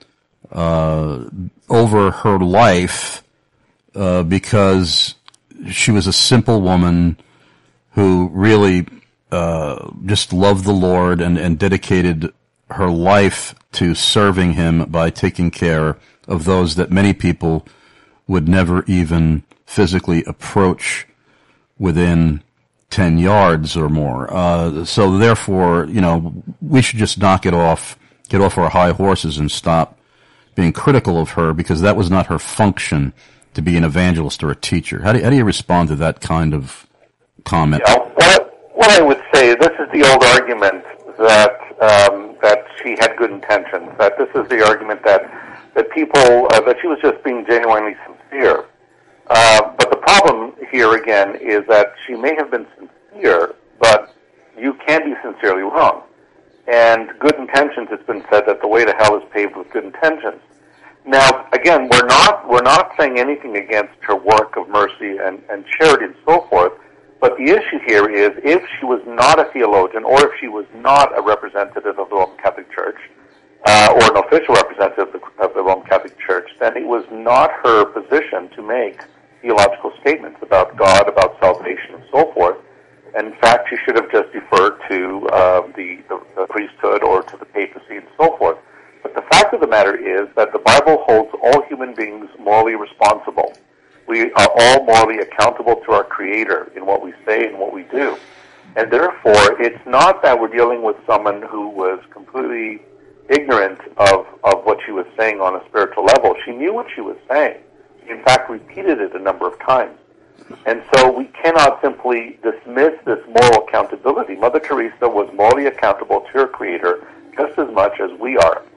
over her life because she was a simple woman who really just loved the Lord and dedicated her life to serving Him by taking care of those that many people would never even physically approach within 10 yards or more. So therefore, we should just get off our high horses and stop being critical of her, because that was not her function to be an evangelist or a teacher. How do you respond to that kind of comment? Yeah, what I would say, this is the old argument that she had good intentions, that this is the argument that people, that she was just being genuinely sincere. But the problem here again is that she may have been sincere, but you can be sincerely wrong. And good intentions, it's been said that the way to hell is paved with good intentions. Now, again, we're not saying anything against her work of mercy and charity and so forth, but the issue here is if she was not a theologian or if she was not a representative of the Roman Catholic Church, or an official representative of the Roman Catholic Church, then it was not her position to make theological statements about God, about salvation, and so forth. And in fact, she should have just deferred to the priesthood or to the papacy and so forth. But the fact of the matter is that the Bible holds all human beings morally responsible. We are all morally accountable to our Creator in what we say and what we do. And therefore, it's not that we're dealing with someone who was completely ignorant of what she was saying on a spiritual level. She knew what she was saying. She, in fact, repeated it a number of times. And so we cannot simply dismiss this moral accountability. Mother Teresa was morally accountable to her Creator just as much as we are.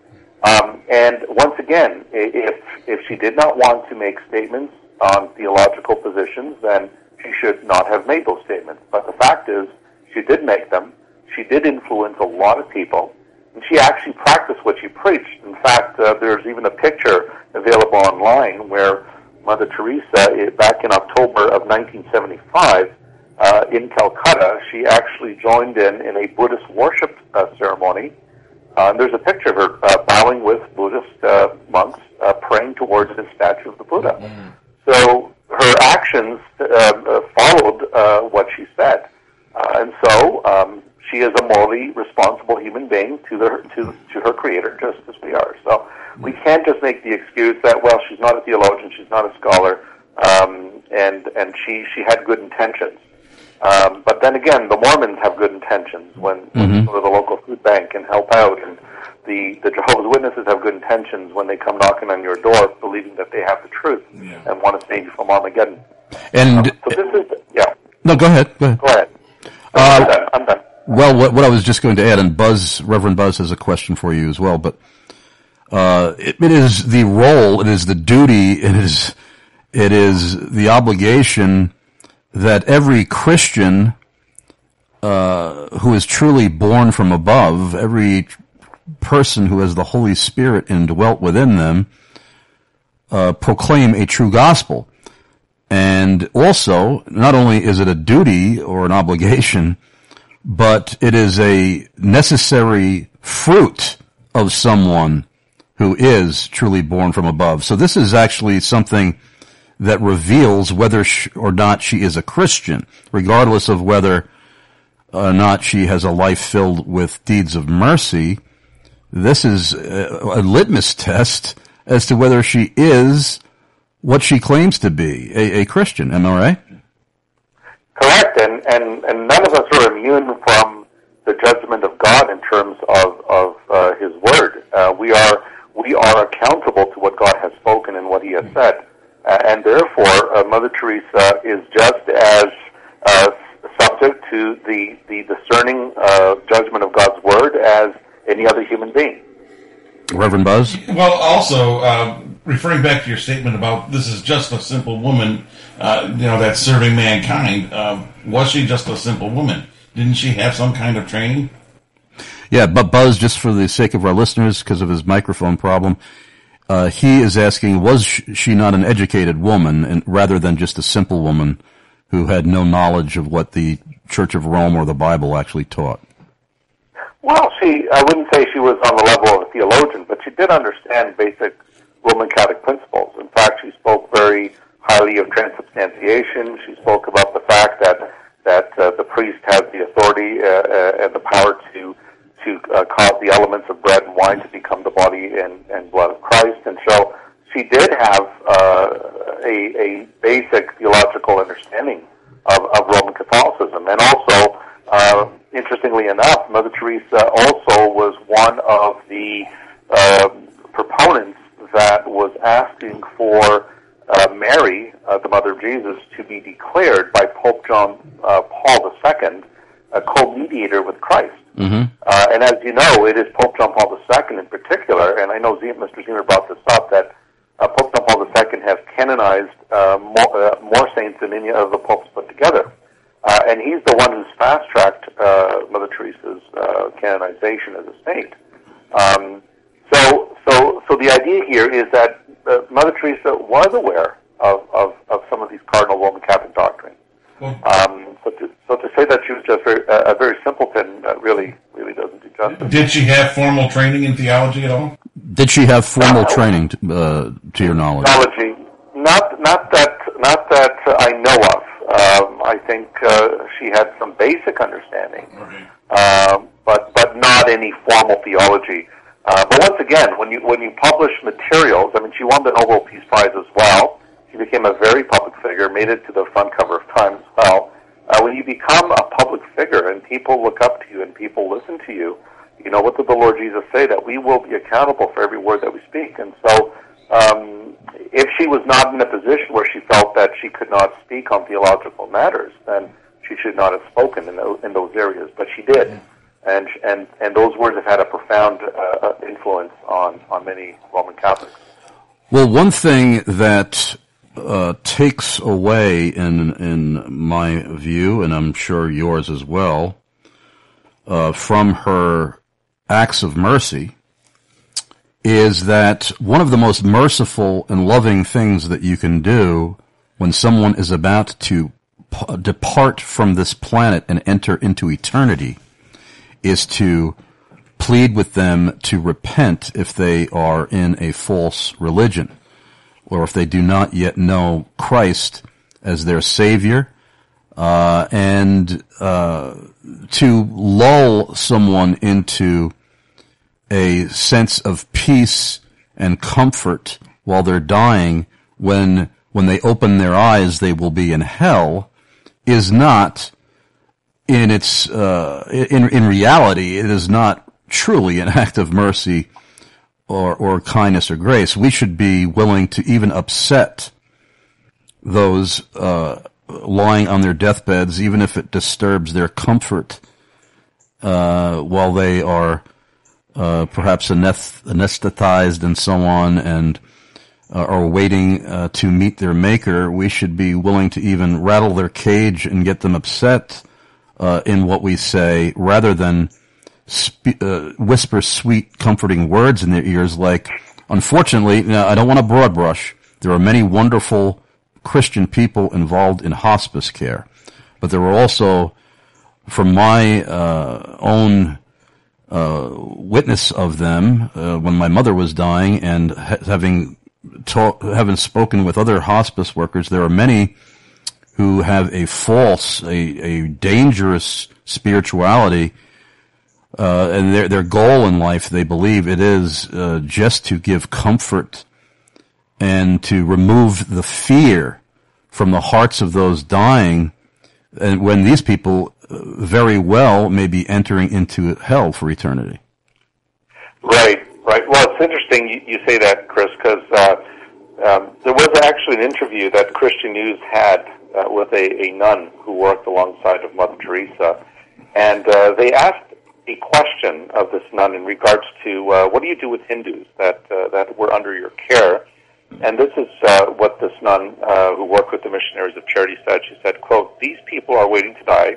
And once again, if she did not want to make statements on theological positions, then she should not have made those statements. But the fact is, she did make them. She did influence a lot of people. And she actually practiced what she preached. In fact, there's even a picture available online where Mother Teresa, back in October of 1975, in Calcutta, she actually joined in a Buddhist worship ceremony. There's a picture of her bowing with Buddhist monks, praying towards the statue of the Buddha. Mm-hmm. So her actions followed what she said. And so she is a morally responsible human being to her Creator, just as we are. So we can't just make the excuse that, well, she's not a theologian, she's not a scholar, and she had good intentions. But then again, the Mormons have good intentions when they go to the local food bank and help out, and the Jehovah's Witnesses have good intentions when they come knocking on your door, believing that they have the truth and want to save you from Armageddon. And so this is No, go ahead. Go ahead. I'm done. Well, what I was just going to add, and Reverend Buzz has a question for you as well, but it is the role, it is the duty, it is the obligation that every Christian who is truly born from above, every person who has the Holy Spirit indwelt within them, proclaim a true gospel. And also, not only is it a duty or an obligation, but it is a necessary fruit of someone who is truly born from above. So this is actually something that reveals whether or not she is a Christian, regardless of whether or not she has a life filled with deeds of mercy. This is a litmus test as to whether she is what she claims to be, a Christian. Am I right? Correct, and none of us are immune from the judgment of God in terms of His Word. We are accountable to what God has spoken and what He has said. And therefore, Mother Teresa is just as subject to the discerning judgment of God's Word as any other human being. Reverend Buzz? Well, also, referring back to your statement about this is just a simple woman, that's serving mankind, was she just a simple woman? Didn't she have some kind of training? Yeah, but Buzz, just for the sake of our listeners, because of his microphone problem, he is asking, was she not an educated woman, and rather than just a simple woman who had no knowledge of what the Church of Rome or the Bible actually taught? Well, I wouldn't say she was on the level of a theologian, but she did understand basic Roman Catholic principles. In fact, she spoke very highly of transubstantiation. She spoke about the fact that the priest has the authority and the power to cause the elements of bread and wine to become the body and blood of Christ. And so she did have a basic theological understanding of Roman Catholicism. And also, interestingly enough, Mother Teresa also was one of the proponents that was asking for Mary, the Mother of Jesus, to be declared by Pope John Paul II a co-mediator with Christ. Mm-hmm. And as you know, it is Pope John Paul II in particular, and I know Mr. Zimmer brought this up, that Pope John Paul II has canonized more saints than any of the popes put together. And he's the one who's fast-tracked Mother Teresa's canonization as a saint. So the idea here is that Mother Teresa was aware of some of these cardinal Roman Catholic doctrines. So to say that she was just a very simpleton really doesn't do justice. Did she have formal training in theology at all? Did she have formal training, to your knowledge? Theology, not that I know of. I think she had some basic understanding, but not any formal theology. But once again, when you publish materials, I mean, she won the Nobel Peace Prize as well. She became a very public figure, made it to the front cover of Time as well. When you become a public figure and people look up to you and people listen to you, you know, what did the Lord Jesus say? That we will be accountable for every word that we speak. And so if she was not in a position where she felt that she could not speak on theological matters, then she should not have spoken in those areas. But she did. And those words have had a profound influence on many Roman Catholics. Well, one thing that takes away, in my view, and I'm sure yours as well, from her acts of mercy, is that one of the most merciful and loving things that you can do when someone is about to depart from this planet and enter into eternity is to plead with them to repent if they are in a false religion, or if they do not yet know Christ as their Savior, and to lull someone into a sense of peace and comfort while they're dying, when they open their eyes they will be in hell, is not in its in reality, it is not truly an act of mercy or kindness or grace. We should be willing to even upset those lying on their deathbeds, even if it disturbs their comfort while they are perhaps anesthetized and so on, and are waiting to meet their Maker. We should be willing to even rattle their cage and get them upset in what we say, rather than whisper sweet, comforting words in their ears. Like, unfortunately, now, I don't want to broad brush. There are many wonderful Christian people involved in hospice care, but there were also, from my own witness of them, when my mother was dying, and having spoken with other hospice workers, there are many who have a false, a dangerous spirituality, and their goal in life, they believe it is just to give comfort and to remove the fear from the hearts of those dying, and when these people very well may be entering into hell for eternity. Right. Well, it's interesting you say that, Chris, because there was actually an interview that Christian News had with a nun who worked alongside of Mother Teresa, and they asked a question of this nun in regards to what do you do with Hindus that were under your care. And this is what this nun who worked with the Missionaries of Charity said. She said, quote, "These people are waiting to die."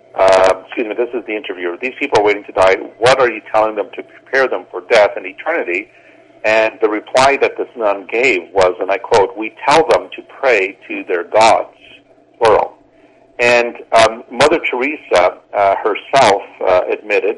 This is the interviewer. "These people are waiting to die. What are you telling them to prepare them for death and eternity?" And the reply that this nun gave was, and I quote, "We tell them to pray to their gods," plural. And Mother Teresa herself admitted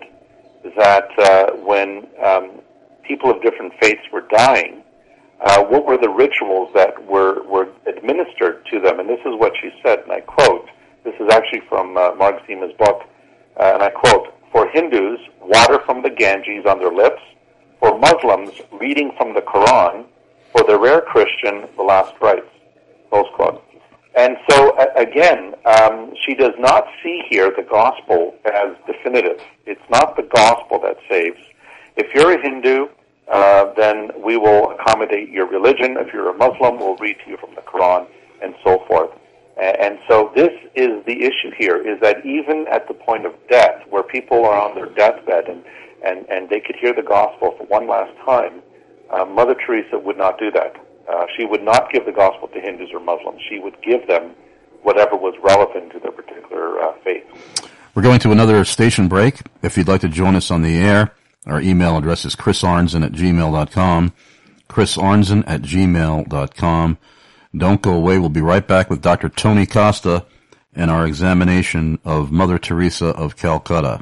that when people of different faiths were dying, what were the rituals that were administered to them? And this is what she said, and I quote, this is actually from Mark Zima's book, and I quote, "For Hindus, water from the Ganges on their lips. For Muslims, reading from the Quran. For the rare Christian, the last rites." Close quote. And so, again, she does not see here the gospel as definitive. It's not the gospel that saves. If you're a Hindu, then we will accommodate your religion. If you're a Muslim, we'll read to you from the Quran, and so forth. And so this is the issue here, is that even at the point of death, where people are on their deathbed and they could hear the gospel for one last time, Mother Teresa would not do that. She would not give the gospel to Hindus or Muslims. She would give them whatever was relevant to their particular faith. We're going to another station break. If you'd like to join us on the air, our email address is chrisarnzen@gmail.com, chrisarnzen@gmail.com. Don't go away. We'll be right back with Dr. Tony Costa and our examination of Mother Teresa of Calcutta.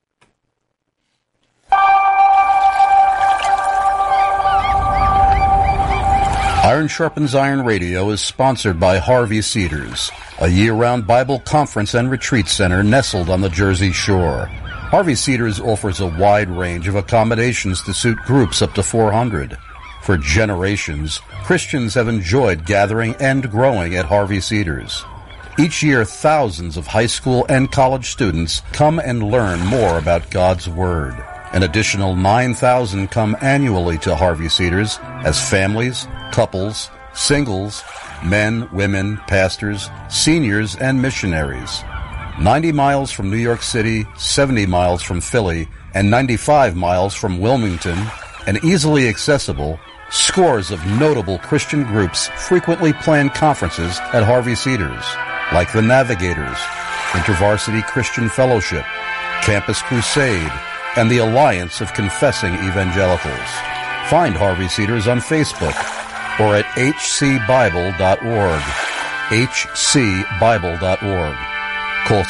Iron Sharpens Iron Radio is sponsored by Harvey Cedars, a year-round Bible conference and retreat center nestled on the Jersey Shore. Harvey Cedars offers a wide range of accommodations to suit groups up to 400. For generations, Christians have enjoyed gathering and growing at Harvey Cedars. Each year, thousands of high school and college students come and learn more about God's Word. An additional 9,000 come annually to Harvey Cedars as families, couples, singles, men, women, pastors, seniors, and missionaries. 90 miles from New York City, 70 miles from Philly, and 95 miles from Wilmington, and easily accessible, scores of notable Christian groups frequently plan conferences at Harvey Cedars, like the Navigators, InterVarsity Christian Fellowship, Campus Crusade, and the Alliance of Confessing Evangelicals. Find Harvey Cedars on Facebook or at hcbible.org. hcbible.org. Call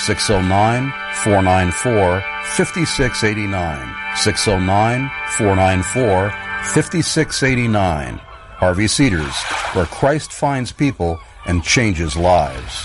609-494-5689. 609-494-5689. Harvey Cedars, where Christ finds people and changes lives.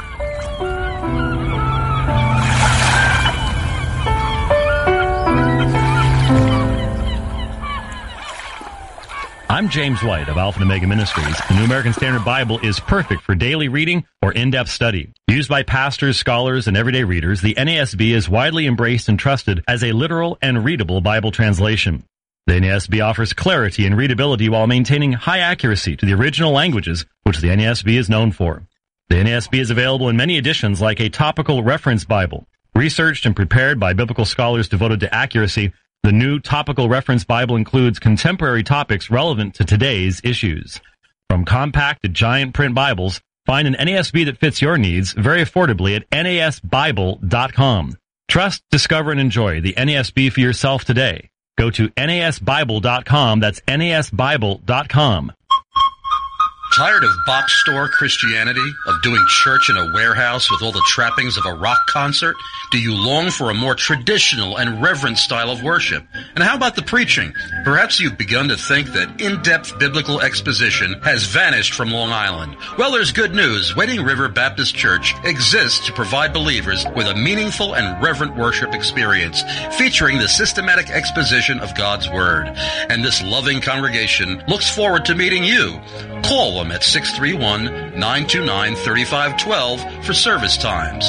I'm James White of Alpha and Omega Ministries. The New American Standard Bible is perfect for daily reading or in-depth study. Used by pastors, scholars, and everyday readers, the NASB is widely embraced and trusted as a literal and readable Bible translation. The NASB offers clarity and readability while maintaining high accuracy to the original languages, which the NASB is known for. The NASB is available in many editions like a topical reference Bible. Researched and prepared by biblical scholars devoted to accuracy, the new Topical Reference Bible includes contemporary topics relevant to today's issues. From compact to giant print Bibles, find an NASB that fits your needs very affordably at nasbible.com. Trust, discover, and enjoy the NASB for yourself today. Go to nasbible.com. That's nasbible.com. Tired of box store Christianity, of doing church in a warehouse with all the trappings of a rock concert? Do you long for a more traditional and reverent style of worship? And how about the preaching? Perhaps you've begun to think that in-depth biblical exposition has vanished from Long Island. Well, there's good news. Wading River Baptist Church exists to provide believers with a meaningful and reverent worship experience, featuring the systematic exposition of God's Word. And this loving congregation looks forward to meeting you. Call them at 631-929-3512 for service times.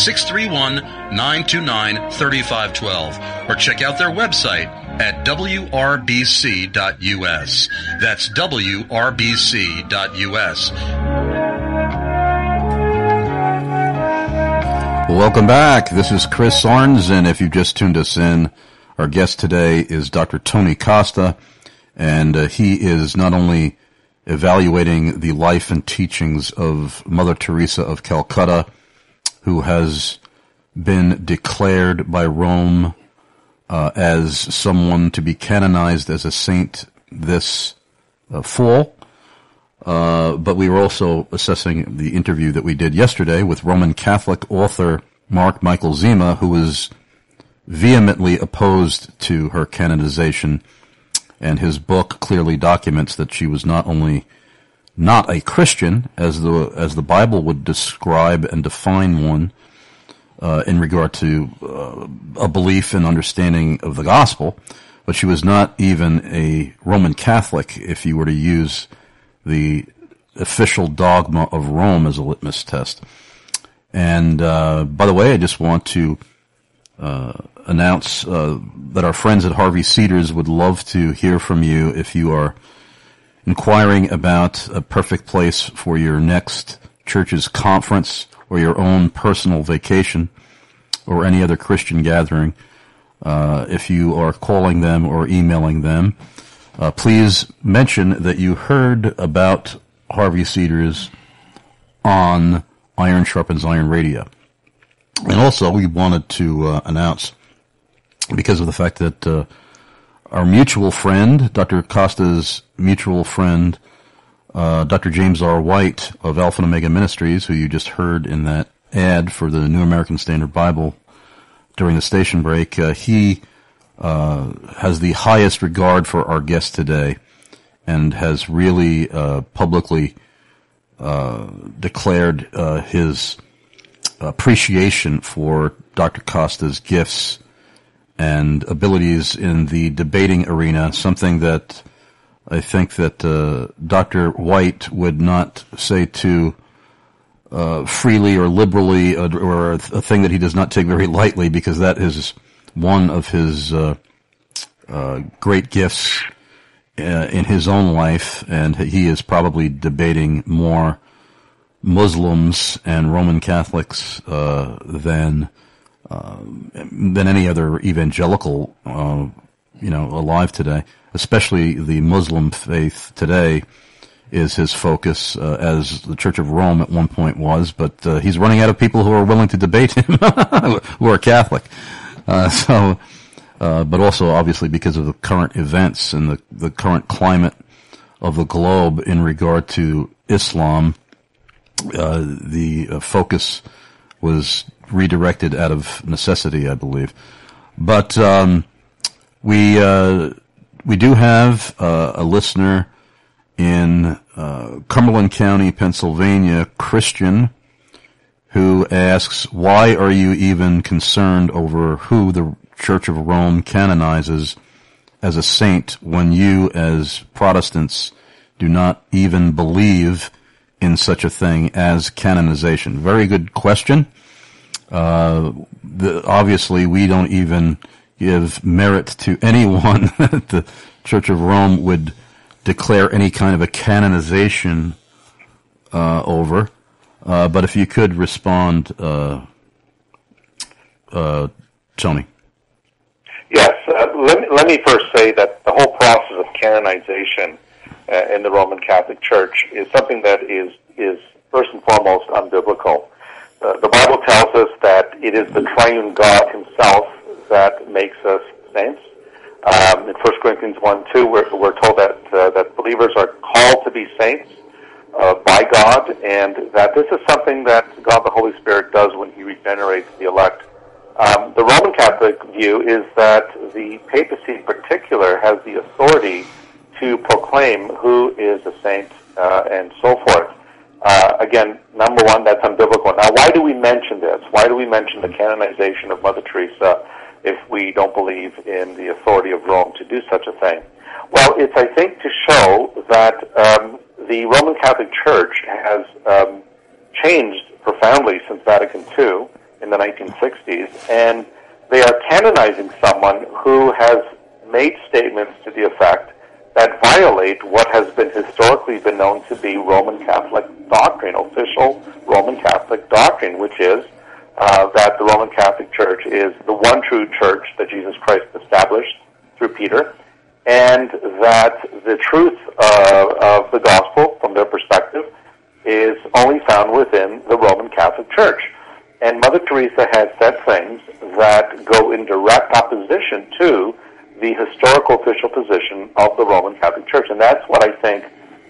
631-929-3512. Or check out their website at wrbc.us. That's wrbc.us. Welcome back. This is Chris Sorensen. If you've just tuned us in, our guest today is Dr. Tony Costa, and he is not only evaluating the life and teachings of Mother Teresa of Calcutta, who has been declared by Rome as someone to be canonized as a saint this fall. But we were also assessing the interview that we did yesterday with Roman Catholic author Mark Michael Zima, who was vehemently opposed to her canonization. And his book clearly documents that she was not only not a Christian, as the Bible would describe and define one, in regard to a belief and understanding of the gospel, but she was not even a Roman Catholic, if you were to use the official dogma of Rome as a litmus test. And by the way, I just want to announce that our friends at Harvey Cedars would love to hear from you if you are inquiring about a perfect place for your next church's conference or your own personal vacation or any other Christian gathering. If you are calling them or emailing them, please mention that you heard about Harvey Cedars on Iron Sharpens Iron Radio. And also, we wanted to announce, because of the fact that our mutual friend, Dr. Costa's mutual friend, Dr. James R. White of Alpha and Omega Ministries, who you just heard in that ad for the New American Standard Bible during the station break, he has the highest regard for our guest today and has really publicly declared his appreciation for Dr. Costa's gifts and abilities in the debating arena, something that I think that Dr. White would not say too freely or liberally, or a thing that he does not take very lightly, because that is one of his great gifts in his own life, and he is probably debating more Muslims and Roman Catholics than any other evangelical, alive today. Especially the Muslim faith today is his focus, as the Church of Rome at one point was. But he's running out of people who are willing to debate him, who are Catholic. But also obviously because of the current events and the current climate of the globe in regard to Islam, the focus was redirected out of necessity, I believe. But we do have a listener in Cumberland County, Pennsylvania, Christian, who asks, why are you even concerned over who the Church of Rome canonizes as a saint when you, as Protestants, do not even believe in such a thing as canonization? Very good question. Obviously, we don't even give merit to anyone that the Church of Rome would declare any kind of a canonization over. But if you could respond, Tony. Yes, let me first say that the whole process of canonization in the Roman Catholic Church is something that is first and foremost unbiblical. The Bible tells us that it is the triune God himself that makes us saints. In 1 Corinthians 1:2, we're told that believers are called to be saints by God, and that this is something that God the Holy Spirit does when he regenerates the elect. The Roman Catholic view is that the papacy in particular has the authority to proclaim who is a saint and so forth. Again, number one, that's unbiblical. Now, why do we mention this? Why do we mention the canonization of Mother Teresa if we don't believe in the authority of Rome to do such a thing? Well, it's, I think, to show that the Roman Catholic Church has changed profoundly since Vatican II in the 1960s, and they are canonizing someone who has made statements to the effect that violate what has been historically been known to be Roman Catholic doctrine, official Roman Catholic doctrine, which is that the Roman Catholic Church is the one true church that Jesus Christ established through Peter, and that the truth of the gospel, from their perspective, is only found within the Roman Catholic Church. And Mother Teresa has said things that go in direct opposition to the historical official position of the Roman Catholic Church. And that's what I think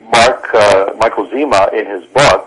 Michael Zima, in his book,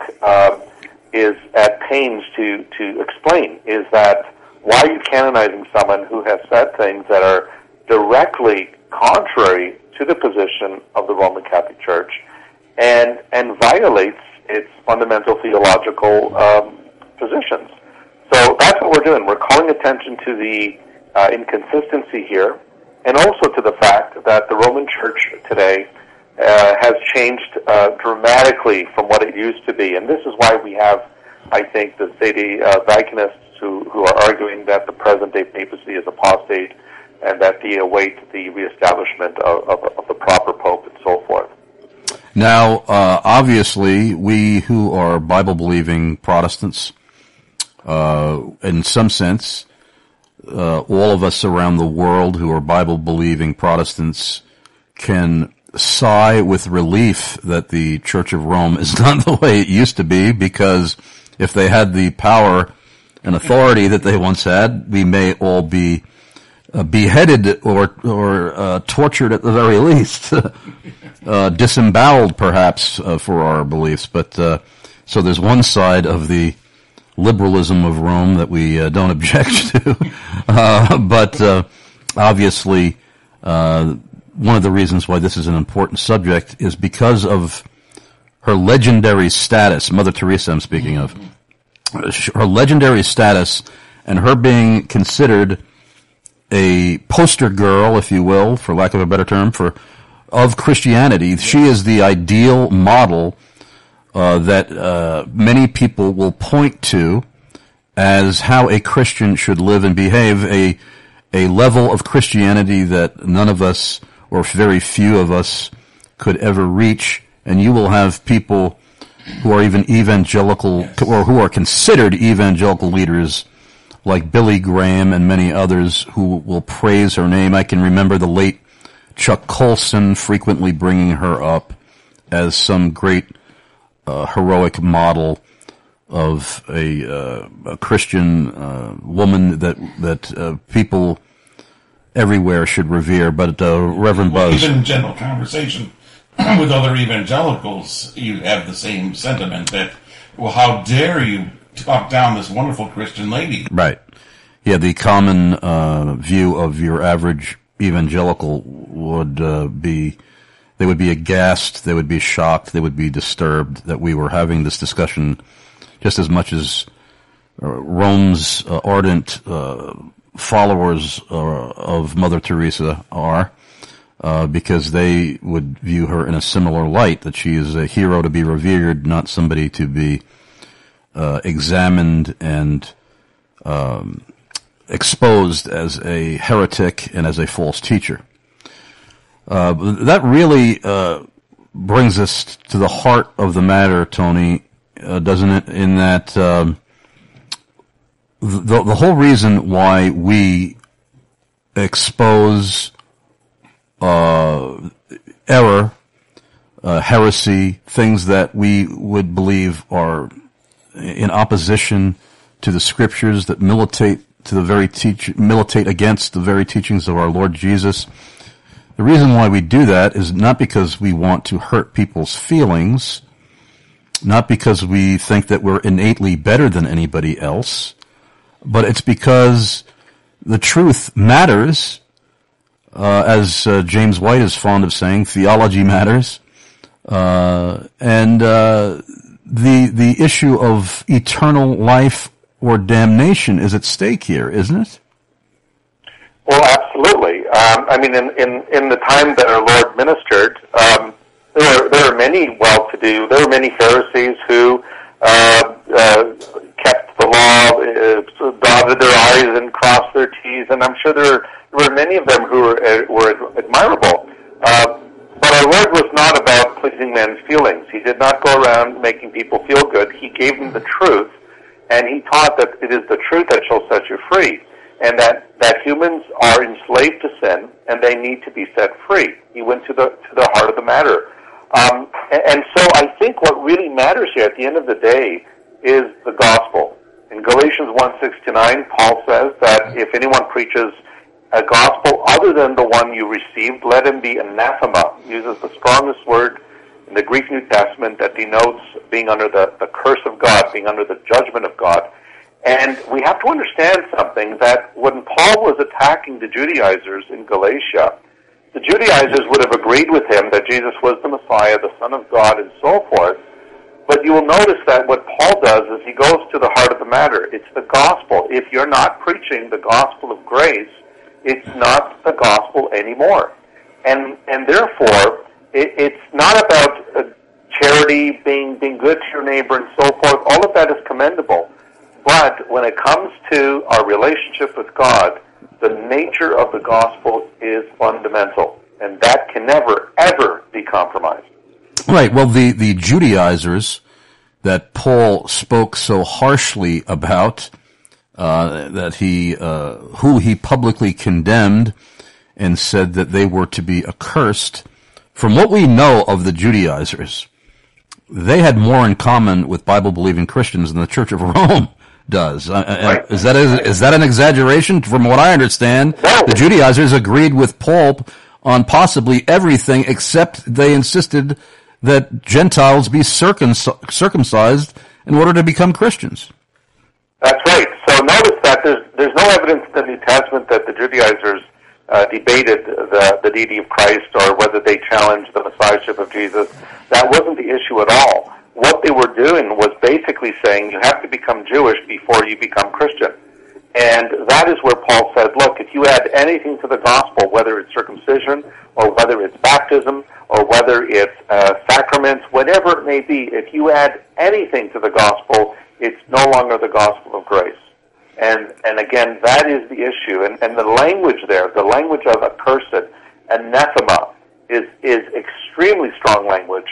is at pains to explain, is that why are you canonizing someone who has said things that are directly contrary to the position of the Roman Catholic Church and violates its fundamental theological positions. So that's what we're doing. We're calling attention to the inconsistency here, and also to the fact that the Roman Church today has changed dramatically from what it used to be. And this is why we have, I think, the Vaticanist who are arguing that the present-day papacy is apostate and that they await the reestablishment of the proper pope and so forth. Now, obviously, we who are Bible-believing Protestants, in some sense, all of us around the world who are Bible-believing Protestants can sigh with relief that the Church of Rome is not the way it used to be, because if they had the power and authority that they once had, we may all be beheaded or tortured at the very least, disemboweled perhaps for our beliefs. But so there's one side of the liberalism of Rome that we don't object to, but obviously one of the reasons why this is an important subject is because of her legendary status. Mother Teresa, I'm speaking of. Her legendary status and her being considered a poster girl, if you will, for lack of a better term, of Christianity. She is the ideal model that many people will point to as how a Christian should live and behave, a level of Christianity that none of us, or very few of us, could ever reach. And you will have people who are even evangelical, or who are considered evangelical leaders, like Billy Graham and many others who will praise her name. I can remember the late Chuck Colson frequently bringing her up as some great heroic model of a Christian woman that people everywhere should revere. But Reverend Buzz, even in general conversation with other evangelicals, you have the same sentiment that, well, how dare you talk down this wonderful Christian lady? Right. Yeah, the common view of your average evangelical would be, they would be aghast, they would be shocked, they would be disturbed that we were having this discussion just as much as Rome's ardent followers of Mother Teresa are, because they would view her in a similar light, that she is a hero to be revered, not somebody to be examined and exposed as a heretic and as a false teacher. That really brings us to the heart of the matter, Tony, doesn't it? In that the whole reason why we expose error, heresy, things that we would believe are in opposition to the scriptures, that militate against the very teachings of our Lord Jesus. The reason why we do that is not because we want to hurt people's feelings, not because we think that we're innately better than anybody else, but it's because the truth matters. As James White is fond of saying, theology matters, and the issue of eternal life or damnation is at stake here, isn't it? Well, absolutely. I mean, in the time that our Lord ministered, there were many well-to-do. There were many Pharisees who kept the law, dotted their I's and crossed their T's, and I'm sure there were many of them who were admirable. But our Lord was not about pleasing men's feelings. He did not go around making people feel good. He gave them the truth, and he taught that it is the truth that shall set you free, and that humans are enslaved to sin, and they need to be set free. He went to the heart of the matter. And so I think what really matters here at the end of the day is the gospel. In Galatians 1:6-9, Paul says that if anyone preaches a gospel other than the one you received, let him be anathema. Uses the strongest word in the Greek New Testament that denotes being under the curse of God, being under the judgment of God. And we have to understand something, that when Paul was attacking the Judaizers in Galatia, the Judaizers would have agreed with him that Jesus was the Messiah, the Son of God, and so forth. But you will notice that what Paul does is he goes to the heart of the matter. It's the gospel. If you're not preaching the gospel of grace, it's not the gospel anymore. And therefore, it's not about charity, being good to your neighbor, and so forth. All of that is commendable. But when it comes to our relationship with God, the nature of the gospel is fundamental, and that can never, ever be compromised. Right. Well, the Judaizers that Paul spoke so harshly about, who he publicly condemned and said that they were to be accursed, from what we know of the Judaizers, they had more in common with Bible-believing Christians than the Church of Rome does. Right. Is that an exaggeration? From what I understand, no. The Judaizers agreed with Paul on possibly everything, except they insisted that Gentiles be circumcised in order to become Christians. That's right. So notice that there's no evidence in the New Testament that the Judaizers debated the deity of Christ or whether they challenged the messiahship of Jesus. That wasn't the issue at all. What they were doing was basically saying you have to become Jewish before you become Christian. And that is where Paul said, look, if you add anything to the gospel, whether it's circumcision or whether it's baptism or whether it's sacraments, whatever it may be, if you add anything to the gospel, it's no longer the gospel of grace. And again, that is the issue. And the language there, the language of accursed, anathema, is extremely strong language.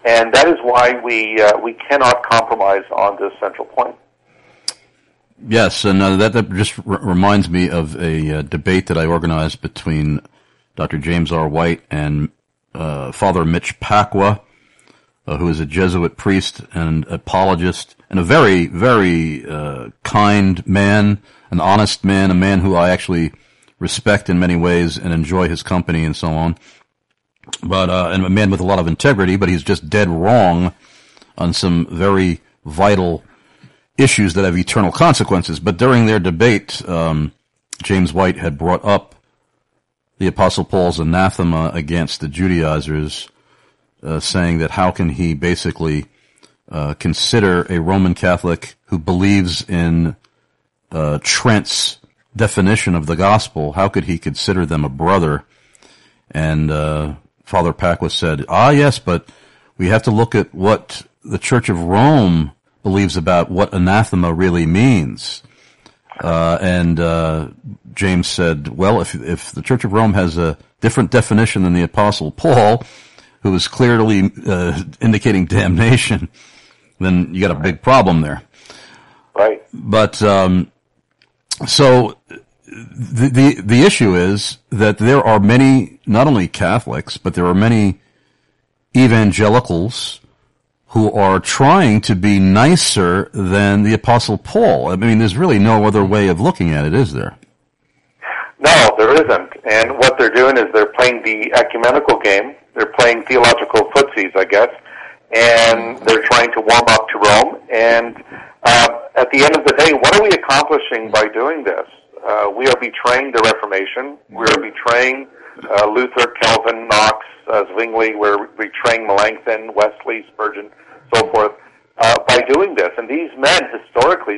And that is why we cannot compromise on this central point. Yes, and that just reminds me of a debate that I organized between Dr. James R. White and Father Mitch Pacwa, who is a Jesuit priest and apologist, and a very, very kind man, an honest man, a man who I actually respect in many ways and enjoy his company and so on. But and a man with a lot of integrity, but he's just dead wrong on some very vital issues that have eternal consequences. But during their debate, James White had brought up the Apostle Paul's anathema against the Judaizers, saying that how can he basically consider a Roman Catholic who believes in Trent's definition of the gospel, how could he consider them a brother? And Father Pacwa said, yes, but we have to look at what the Church of Rome believes about what anathema really means. And James said, well, if the Church of Rome has a different definition than the Apostle Paul, who is clearly indicating damnation, then you got a big problem there. Right. But so the issue is that there are many, not only Catholics, but there are many evangelicals who are trying to be nicer than the Apostle Paul. I mean, there's really no other way of looking at it, is there? No, there isn't. And what they're doing is they're playing the ecumenical game. They're playing theological footsies, I guess, and they're trying to warm up to Rome. And at the end of the day, what are we accomplishing by doing this? We are betraying the Reformation. We are betraying Luther, Calvin, Knox, Zwingli. We're betraying Melanchthon, Wesley, Spurgeon, so forth, by doing this. And these men, historically,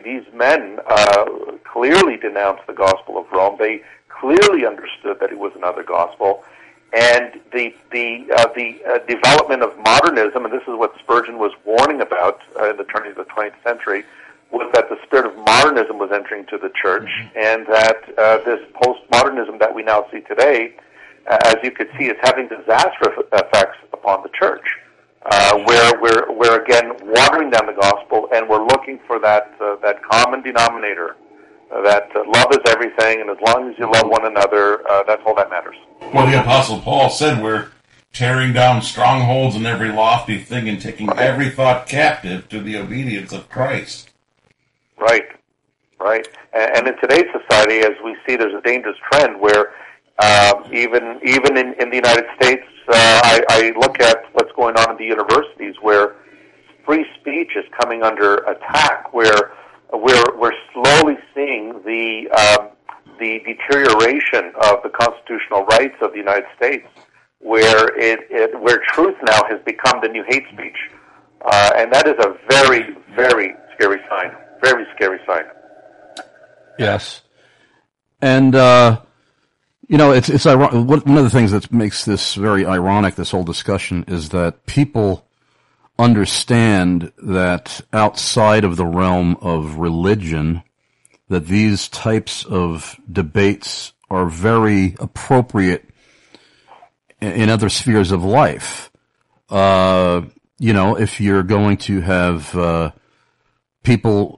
clearly denounced the gospel of Rome. They clearly understood that it was another gospel. And the development of modernism, and this is what Spurgeon was warning about in the turn of the 20th century, was that the spirit of modernism was entering to the church, and that this postmodernism that we now see today, as you could see, is having disastrous effects upon the church, where we're again watering down the gospel, and we're looking for that common denominator, that love is everything, and as long as you love one another, that's all that matters. Well, the Apostle Paul said we're tearing down strongholds and every lofty thing and taking every thought captive to the obedience of Christ. Right. And in today's society, as we see, there's a dangerous trend where even in the United States, I look at what's going on in the universities where free speech is coming under attack, where we're slowly seeing the deterioration of the constitutional rights of the United States, where truth now has become the new hate speech, and that is a very, very scary sign. Very scary sign. Yes, and it's ironic. One of the things that makes this very ironic, this whole discussion, is that people understand that outside of the realm of religion, that these types of debates are very appropriate in other spheres of life. If you're going to have people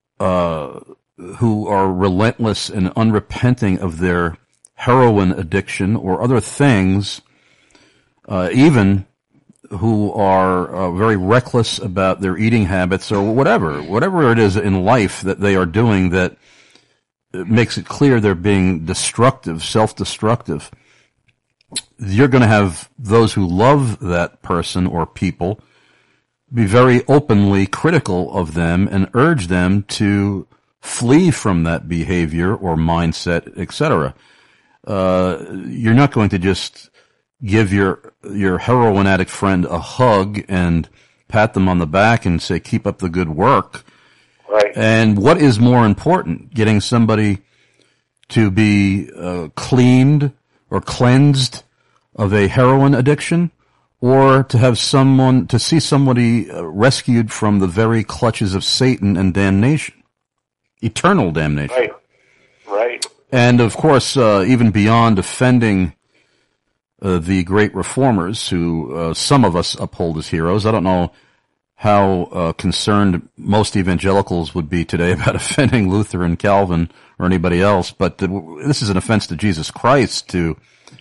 who are relentless and unrepenting of their heroin addiction or other things, even who are very reckless about their eating habits or whatever it is in life that they are doing that makes it clear they're being destructive, self-destructive. You're going to have those who love that person or people be very openly critical of them and urge them to flee from that behavior or mindset, etc. You're not going to just give your heroin addict friend a hug and pat them on the back and say, keep up the good work. Right. And what is more important, getting somebody to be cleaned or cleansed of a heroin addiction, or to see somebody rescued from the very clutches of Satan and damnation, eternal damnation. Right. And of course, even beyond offending the great reformers, who some of us uphold as heroes. I don't know how concerned most evangelicals would be today about offending Luther and Calvin or anybody else, but this is an offense to Jesus Christ to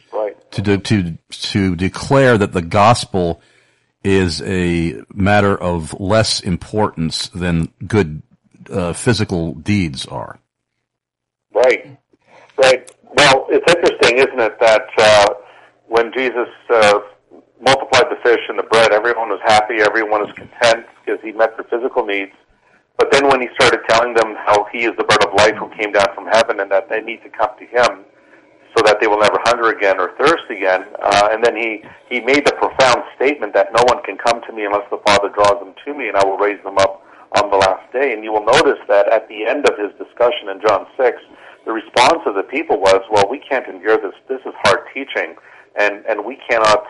declare that the gospel is a matter of less importance than good physical deeds are. Right. Well, it's interesting, isn't it, that when Jesus multiplied the fish and the bread, everyone was happy, everyone was content because he met their physical needs. But then when he started telling them how he is the bread of life who came down from heaven and that they need to come to him so that they will never hunger again or thirst again, and then he made the profound statement that no one can come to me unless the Father draws them to me, and I will raise them up on the last day. And you will notice that at the end of his discussion in John 6, the response of the people was, well, we can't endure this. This is hard teaching. And we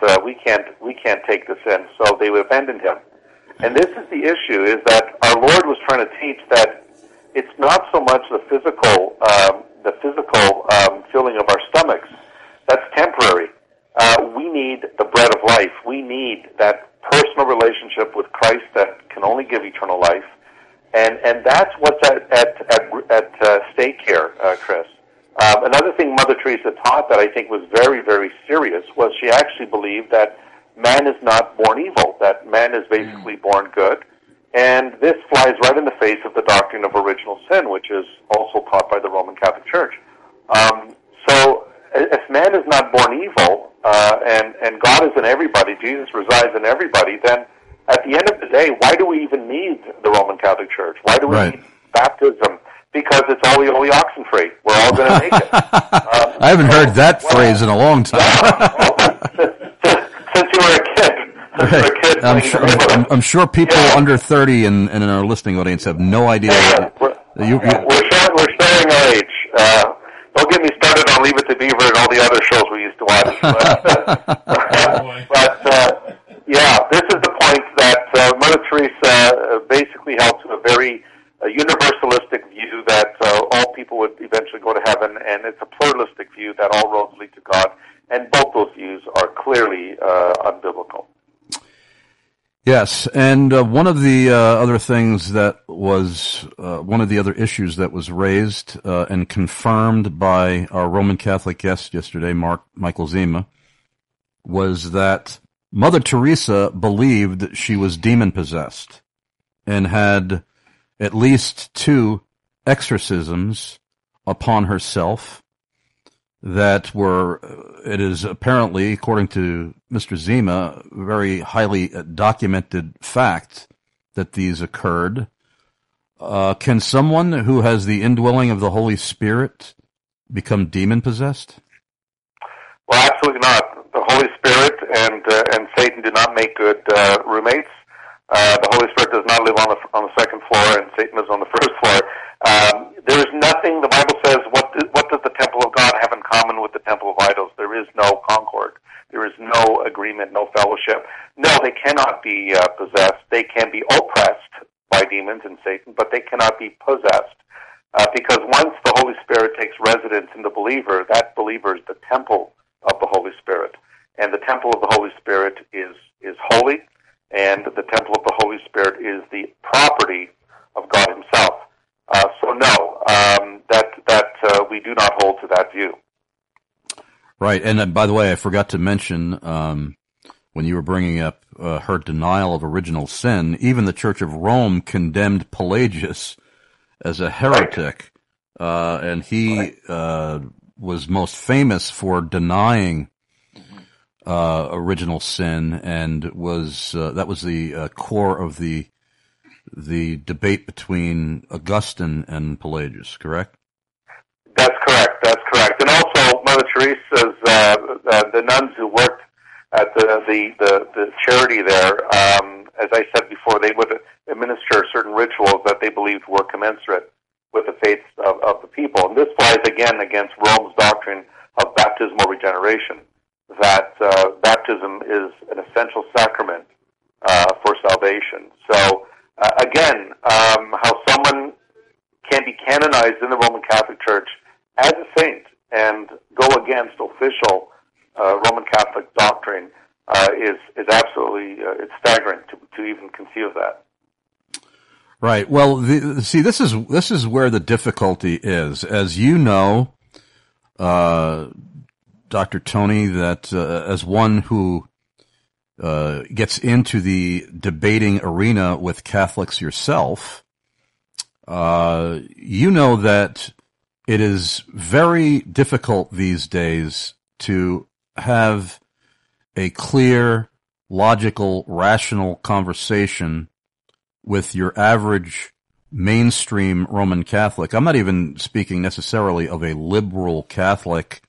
can't take this in. So they abandoned him. And this is the issue: is that our Lord was trying to teach that it's not so much the physical filling of our stomachs. That's temporary. We need the bread of life. We need that personal relationship with Christ that can only give eternal life, and that's what's at stake here, Chris. Another thing Mother Teresa taught that I think was very, very serious was she actually believed that man is not born evil, that man is basically born good. And this flies right in the face of the doctrine of original sin, which is also taught by the Roman Catholic Church. So if man is not born evil, and God is in everybody, Jesus resides in everybody, then at the end of the day, why do we even need the Roman Catholic Church? Why do we need baptism? Because it's all oxen free. We're all going to make it. I haven't heard that phrase in a long time. Since you were a kid. I'm sure people under 30 and in our listening audience have no idea. We're showing our age. Don't get me started on Leave It to Beaver and all the other shows we used to watch. But this is the point that Mother Teresa basically held to a very universalistic view that all people would eventually go to heaven, and it's a pluralistic view that all roads lead to God, and both those views are clearly unbiblical. Yes, and one of the other things that was one of the other issues that was raised and confirmed by our Roman Catholic guest yesterday, Michael Zima, was that Mother Teresa believed she was demon-possessed and had at least 2 exorcisms upon herself that were, it is apparently, according to Mr. Zima, very highly documented fact that these occurred. Can someone who has the indwelling of the Holy Spirit become demon-possessed? Well, absolutely not. The Holy Spirit and Satan do not make good roommates. The Holy Spirit does not live on the second floor, and Satan is on the first floor. There is nothing. The Bible says, what does the temple of God have in common with the temple of idols? There is no concord. There is no agreement, no fellowship. No, they cannot be possessed. They can be oppressed by demons and Satan, but they cannot be possessed. Because once the Holy Spirit takes residence in the believer, that believer is the temple of the Holy Spirit. And the temple of the Holy Spirit is holy, and the temple of the Holy Spirit is the property of God himself. So no, that we do not hold to that view. Right, and by the way, I forgot to mention, when you were bringing up her denial of original sin, even the Church of Rome condemned Pelagius as a heretic, and he was most famous for denying original sin, and was that was the core of the debate between Augustine and Pelagius, correct? That's correct. And also, Mother Teresa's the nuns who worked at the charity there, as I said before, they would administer certain rituals that they believed were commensurate with the faiths of the people. And this flies again against Rome's doctrine of baptismal regeneration, that baptism is an essential sacrament for salvation. So again, how someone can be canonized in the Roman Catholic Church as a saint and go against official Roman Catholic doctrine is absolutely it's staggering to even conceive of that. Right. Well, this is where the difficulty is, as you know, Dr. Tony, that as one who gets into the debating arena with Catholics yourself, you know that it is very difficult these days to have a clear, logical, rational conversation with your average mainstream Roman Catholic. I'm not even speaking necessarily of a liberal Catholic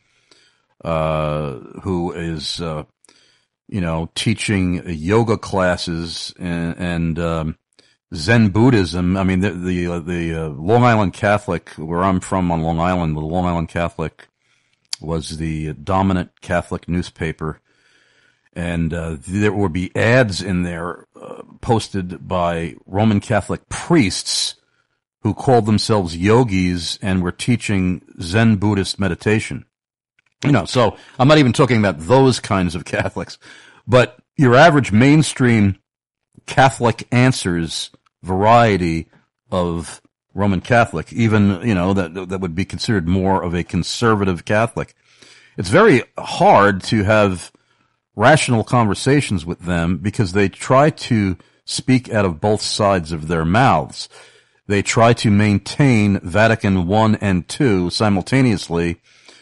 who is, teaching yoga classes and Zen Buddhism. I mean, the Long Island Catholic, where I'm from on Long Island, the Long Island Catholic was the dominant Catholic newspaper. And there would be ads in there posted by Roman Catholic priests who called themselves yogis and were teaching Zen Buddhist meditation. So I'm not even talking about those kinds of Catholics, but your average mainstream Catholic answers variety of Roman Catholic, even, that would be considered more of a conservative Catholic. It's very hard to have rational conversations with them because they try to speak out of both sides of their mouths. They try to maintain Vatican I and II simultaneously.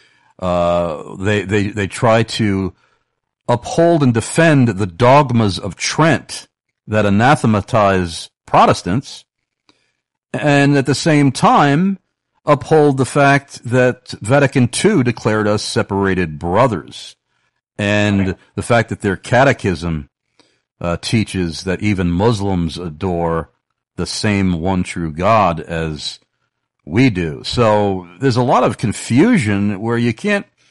They try to uphold and defend the dogmas of Trent that anathematize Protestants, and at the same time uphold the fact that Vatican II declared us separated brothers. And the fact that their catechism teaches that even Muslims adore the same one true God as we do. So there's a lot of confusion where you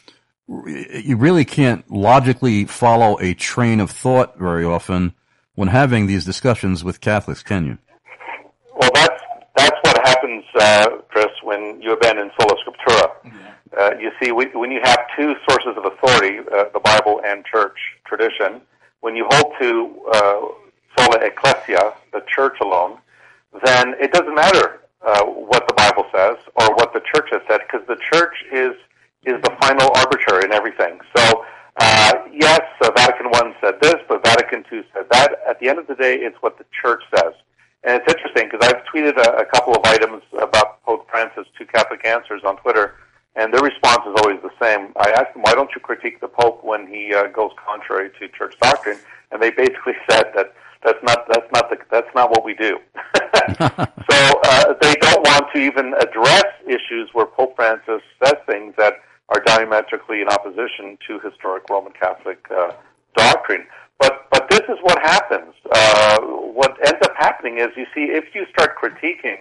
really can't logically follow a train of thought very often when having these discussions with Catholics, can you? Well, that's what happens, Chris, when you abandon sola scriptura. You see, when you have two sources of authority, the Bible and church tradition, when you hold to sola ecclesia, the church alone, then it doesn't matter what the Bible says or what the church has said, because the church is the final arbiter in everything. So, yes, Vatican I said this, but Vatican II said that. At the end of the day, it's what the church says. And it's interesting, because I've tweeted a couple of items about Pope Francis to Catholic Answers on Twitter, and their response is always the same. I asked them, why don't you critique the Pope when he goes contrary to church doctrine? And they basically said that that's not what we do. So they don't want to even address issues where Pope Francis says things that are diametrically in opposition to historic Roman Catholic doctrine. But this is what happens. What ends up happening is, you see, if you start critiquing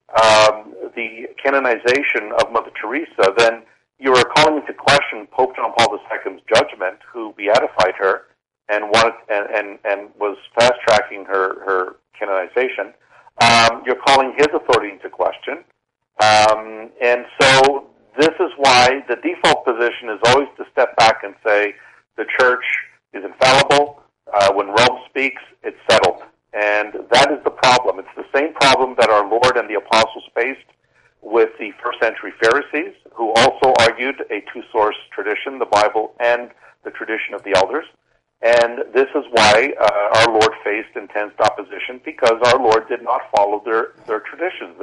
the canonization of Mother Teresa, then you are calling into question Pope John Paul II's judgment, who beatified her and was fast tracking her canonization. You're calling his authority into question, and so this is why the default position is always to step back and say the Church is infallible. When Rome speaks, it's settled. And that is the problem. It's the same problem that our Lord and the Apostles faced with the first century Pharisees, who also argued a two-source tradition, the Bible and the tradition of the elders. And this is why our Lord faced intense opposition, because our Lord did not follow their traditions,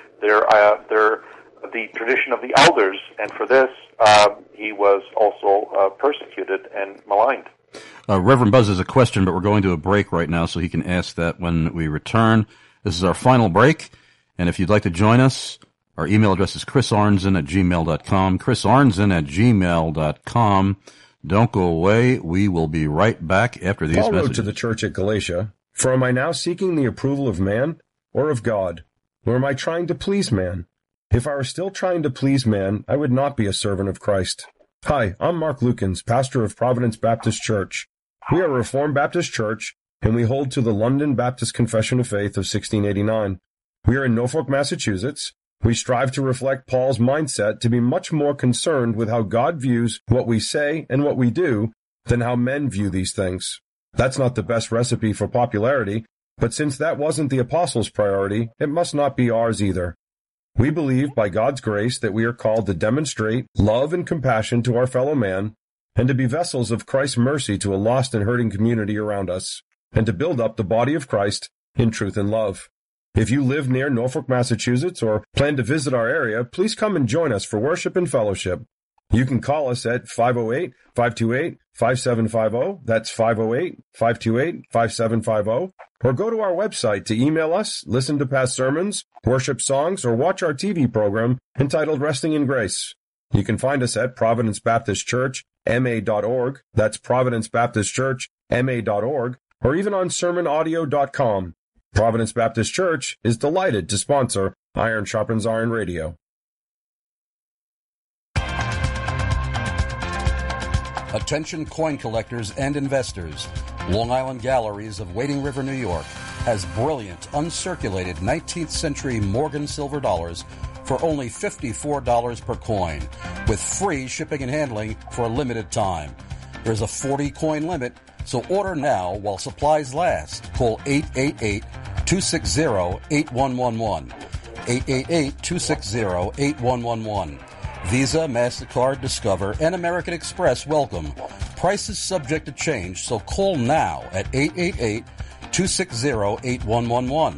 the tradition of the elders. And for this, he was also persecuted and maligned. Reverend Buzz has a question, but we're going to a break right now, so he can ask that when we return. This is our final break, and if you'd like to join us, our email address is chrisarnzen@gmail.com, chrisarnzen@gmail.com. Don't go away. We will be right back after these Paul messages. wrote to the church at Galatia, "For am I now seeking the approval of man or of God? Or am I trying to please man? If I were still trying to please man, I would not be a servant of Christ." Hi, I'm Mark Lukens, pastor of Providence Baptist Church. We are a Reformed Baptist church, and we hold to the London Baptist Confession of Faith of 1689. We are in Norfolk, Massachusetts, We strive to reflect Paul's mindset to be much more concerned with how God views what we say and what we do than how men view these things. That's not the best recipe for popularity, but since that wasn't the apostles' priority, it must not be ours either. We believe by God's grace that we are called to demonstrate love and compassion to our fellow man, and to be vessels of Christ's mercy to a lost and hurting community around us, and to build up the body of Christ in truth and love. If you live near Norfolk, Massachusetts, or plan to visit our area, please come and join us for worship and fellowship. You can call us at 508-528-5750. That's 508-528-5750. Or go to our website to email us, listen to past sermons, worship songs, or watch our TV program entitled Resting in Grace. You can find us at Providence Baptist Church, ma.org. That's Providence Baptist Church, ma.org. Or even on sermonaudio.com. Providence Baptist Church is delighted to sponsor Iron Sharpens Iron Radio. Attention coin collectors and investors. Long Island Galleries of Wading River, New York has brilliant, uncirculated 19th century Morgan silver dollars for only $54 per coin, with free shipping and handling for a limited time. There's a 40 coin limit, so order now while supplies last. Call 888-260-8111. 888-260-8111. Visa, MasterCard, Discover, and American Express welcome. Prices subject to change, so call now at 888-260-8111.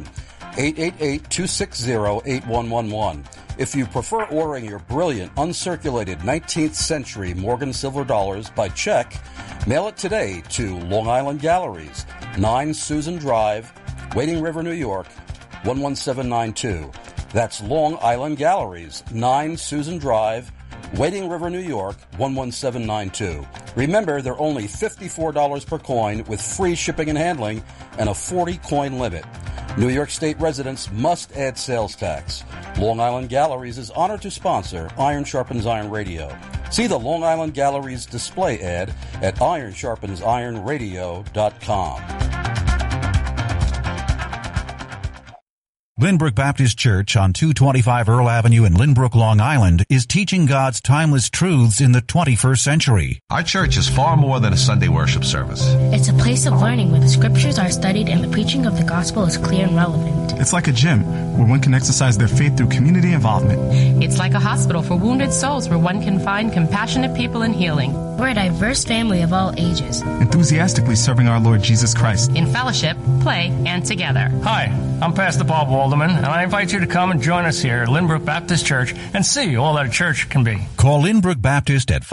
888-260-8111. If you prefer ordering your brilliant, uncirculated 19th century Morgan silver dollars by check, mail it today to Long Island Galleries, 9 Susan Drive, Wading River, New York, 11792. That's Long Island Galleries, 9 Susan Drive, Wading River, New York, 11792. Remember, they're only $54 per coin with free shipping and handling and a 40 coin limit. New York State residents must add sales tax. Long Island Galleries is honored to sponsor Iron Sharpens Iron Radio. See the Long Island Galleries display ad at ironsharpensironradio.com. Lynbrook Baptist Church on 225 Earl Avenue in Lynbrook, Long Island is teaching God's timeless truths in the 21st century. Our church is far more than a Sunday worship service. It's a place of learning where the scriptures are studied and the preaching of the gospel is clear and relevant. It's like a gym where one can exercise their faith through community involvement. It's like a hospital for wounded souls where one can find compassionate people and healing. We're a diverse family of all ages, enthusiastically serving our Lord Jesus Christ in fellowship, play, and together. Hi, I'm Pastor Bob Walderman, and I invite you to come and join us here at Lynbrook Baptist Church and see all that a church can be. Call Lynbrook Baptist at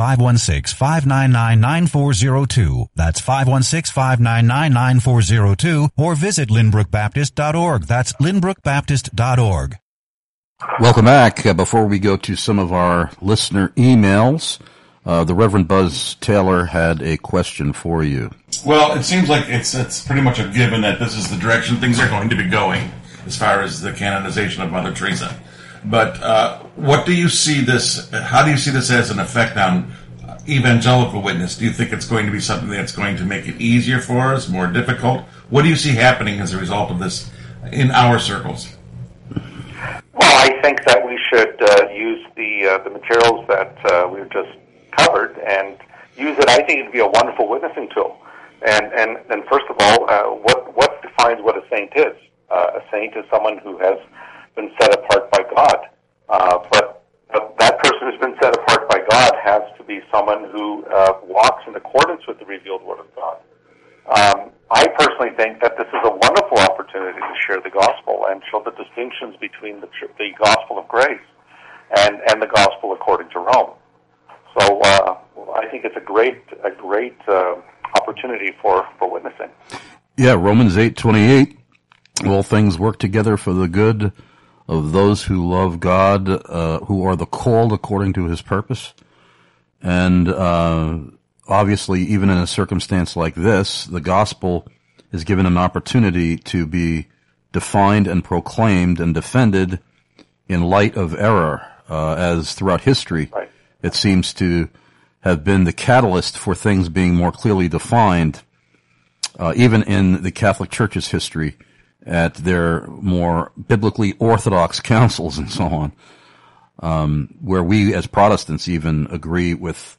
516-599-9402. That's 516-599-9402, or visit lynbrookbaptist.org. That's lynbrookbaptist.org. Welcome back. Before we go to some of our listener emails, the Reverend Buzz Taylor had a question for you. Well, it seems like it's pretty much a given that this is the direction things are going to be going as far as the canonization of Mother Teresa. But what do you see this? How do you see this as an effect on evangelical witness? Do you think it's going to be something that's going to make it easier for us, more difficult? What do you see happening as a result of this in our circles? Well, I think that we should use the materials that we've just covered and use it. I think it would be a wonderful witnessing tool. And first of all, what defines what a saint is? A saint is someone who has been set apart by God. But that person who's been set apart by God has to be someone who walks in accordance with the revealed Word of God. I personally think that this is a wonderful opportunity to share the gospel and show the distinctions between the gospel of grace and the gospel according to Rome. So I think it's a great opportunity for witnessing. Yeah, Romans 8:28. All things work together for the good of those who love God, who are the called according to His purpose. And obviously, even in a circumstance like this, the gospel is given an opportunity to be defined and proclaimed and defended in light of error, as throughout history. Right. It seems to have been the catalyst for things being more clearly defined, even in the Catholic Church's history. at their more biblically orthodox councils and so on, where we as Protestants even agree with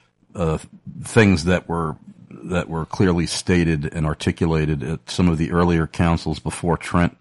things that were clearly stated and articulated at some of the earlier councils before Trent.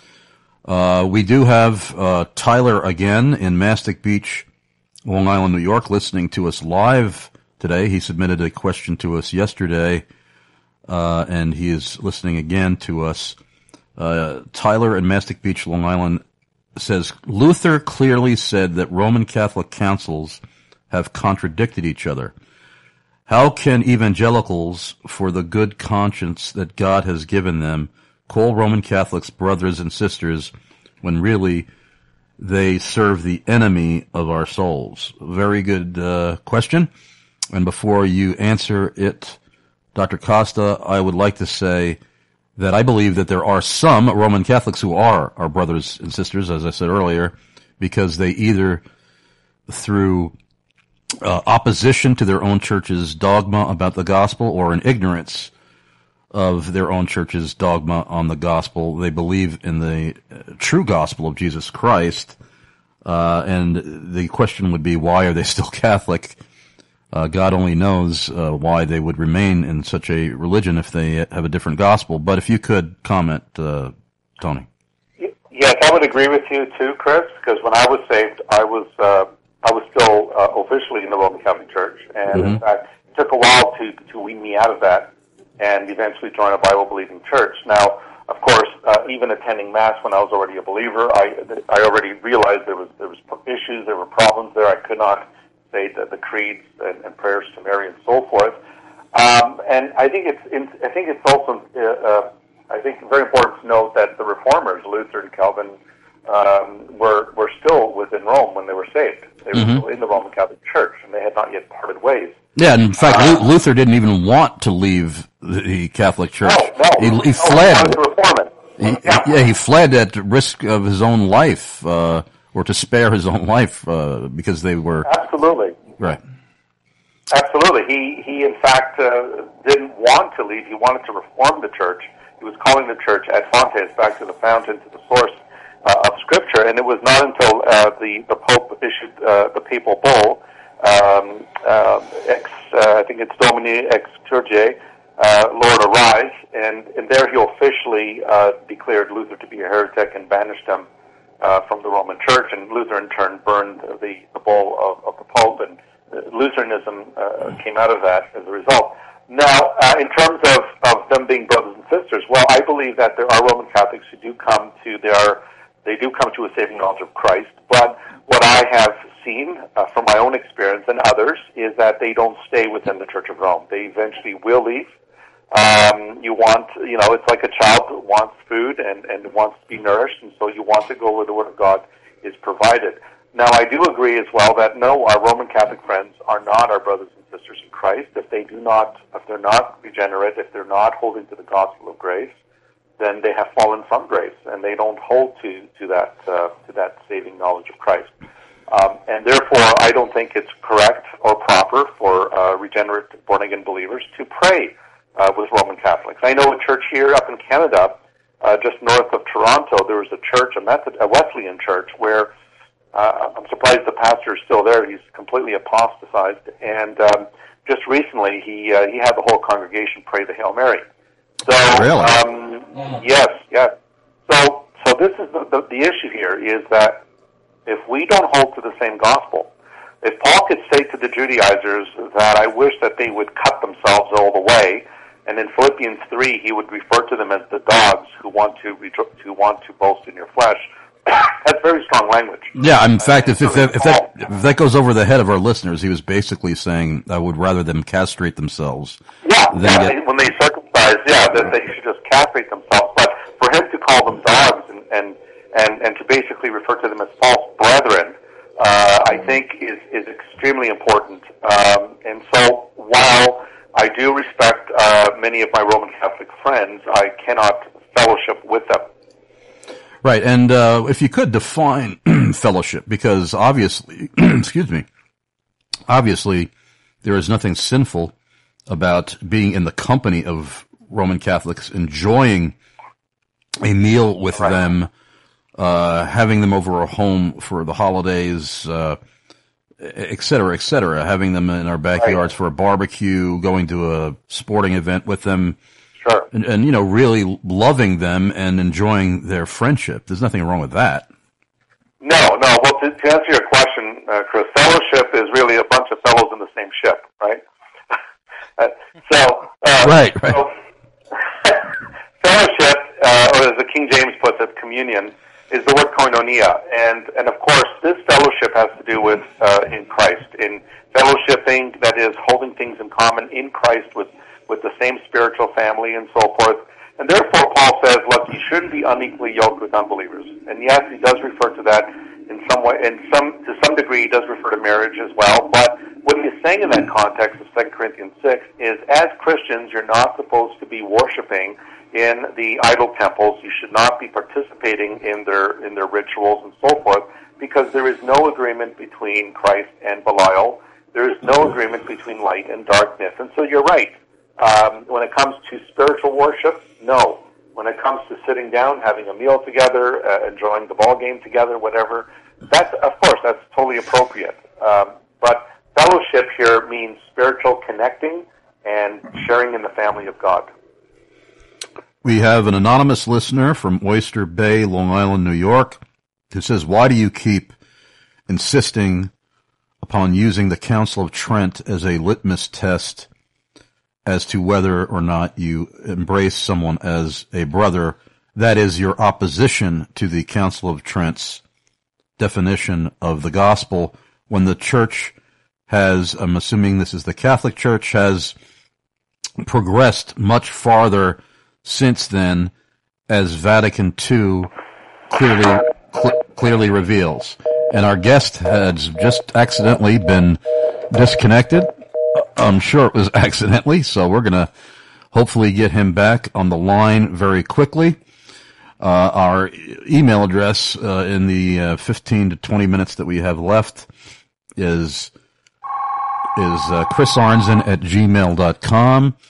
We do have Tyler again in Mastic Beach, Long Island, New York, listening to us live today. He submitted a question to us yesterday, and he is listening again to us. Tyler in Mastic Beach, Long Island, says, Luther clearly said that Roman Catholic councils have contradicted each other. How can evangelicals, for the good conscience that God has given them, call Roman Catholics brothers and sisters when really they serve the enemy of our souls? Very good question. And before you answer it, Dr. Costa, I would like to say that I believe that there are some Roman Catholics who are our brothers and sisters, as I said earlier, because they either through opposition to their own church's dogma about the gospel or in ignorance of their own church's dogma on the gospel, they believe in the true gospel of Jesus Christ. And the question would be, why are they still Catholic? God only knows why they would remain in such a religion if they have a different gospel. But if you could comment, Tony. Yes, I would agree with you too, Chris, because when I was saved, I was still officially in the Roman Catholic Church, and in fact, it took a while to wean me out of that and eventually join a Bible-believing church. Now, of course, even attending Mass when I was already a believer, I already realized there was issues, there were problems there. I could not say the creeds and prayers to Mary and so forth. And I think it's also very important to note that the Reformers, Luther and Calvin, were still within Rome when they were saved. They were still in the Roman Catholic Church, and they had not yet parted ways. Yeah, and in fact, Luther didn't even want to leave the Catholic Church. No. He fled. He wanted to reform it. He fled at risk of his own life, or to spare his own life, because they were... Absolutely. Right. Absolutely. He in fact, didn't want to leave. He wanted to reform the church. He was calling the church ad fontes, back to the fountain, to the source of Scripture. And it was not until the Pope issued the papal bull, I think it's Domini ex Turge, Lord arise, and there he officially declared Luther to be a heretic and banished him from the Roman Church, and Luther in turn burned the bull of the Pope, and Lutheranism came out of that as a result. Now, in terms of them being brothers and sisters, well, I believe that there are Roman Catholics who do come to a saving knowledge of Christ, but what I have seen from my own experience and others is that they don't stay within the Church of Rome. They eventually will leave. It's like a child that wants food and wants to be nourished, and so you want to go where the Word of God is provided. Now, I do agree as well that no, our Roman Catholic friends are not our brothers and sisters in Christ. If they're not regenerate, if they're not holding to the gospel of grace, then they have fallen from grace, and they don't hold to that saving knowledge of Christ. And therefore, I don't think it's correct or proper for regenerate born-again believers to pray with Roman Catholics. I know a church here up in Canada, just north of Toronto, there was a church, a Wesleyan church, where I'm surprised the pastor is still there. He's completely apostatized, and just recently he had the whole congregation pray the Hail Mary. So, really? Yes. So this is the issue here is that if we don't hold to the same gospel, if Paul could say to the Judaizers that I wish that they would cut themselves all the way, and in Philippians 3 he would refer to them as the dogs who want to boast in your flesh, that's very strong language. Yeah, in fact, if that goes over the head of our listeners, he was basically saying, I would rather them castrate themselves. When they circumcise, that they should just castrate themselves. But for him to call them dogs and to basically refer to them as false brethren, I think is extremely important. And so while I do respect many of my Roman Catholic friends, I cannot fellowship with them. Right, and if you could define fellowship, because obviously, obviously there is nothing sinful about being in the company of Roman Catholics, enjoying a meal with them, having them over our home for the holidays, et cetera, having them in our backyards for a barbecue, going to a sporting event with them. Sure. And you know, really loving them and enjoying their friendship. There's nothing wrong with that. No. Well, to answer your question, Chris, fellowship is really a bunch of fellows in the same ship, right? Right. So, fellowship, or as the King James puts it, communion, is the word koinonia, and of course, this fellowship has to do with in Christ, in fellowshipping, that is, holding things in common in Christ with the same spiritual family and so forth. And therefore, Paul says, look, you shouldn't be unequally yoked with unbelievers. And yes, he does refer to that in some way, to some degree, he does refer to marriage as well. But what he is saying in that context of 2 Corinthians 6 is, as Christians, you're not supposed to be worshiping in the idol temples. You should not be participating in their rituals and so forth, because there is no agreement between Christ and Belial. There is no agreement between light and darkness. And so you're right. When it comes to spiritual worship, no. When it comes to sitting down, having a meal together, enjoying the ball game together, whatever, that's totally appropriate. But fellowship here means spiritual connecting and sharing in the family of God. We have an anonymous listener from Oyster Bay, Long Island, New York, who says, why do you keep insisting upon using the Council of Trent as a litmus test as to whether or not you embrace someone as a brother? That is your opposition to the Council of Trent's definition of the gospel, when the church has, I'm assuming this is the Catholic Church, has progressed much farther since then, as Vatican II clearly reveals. And our guest has just accidentally been disconnected. I'm sure it was accidentally, so we're going to hopefully get him back on the line very quickly. Our email address in the 15 to 20 minutes that we have left is chrisarnzen@gmail.com.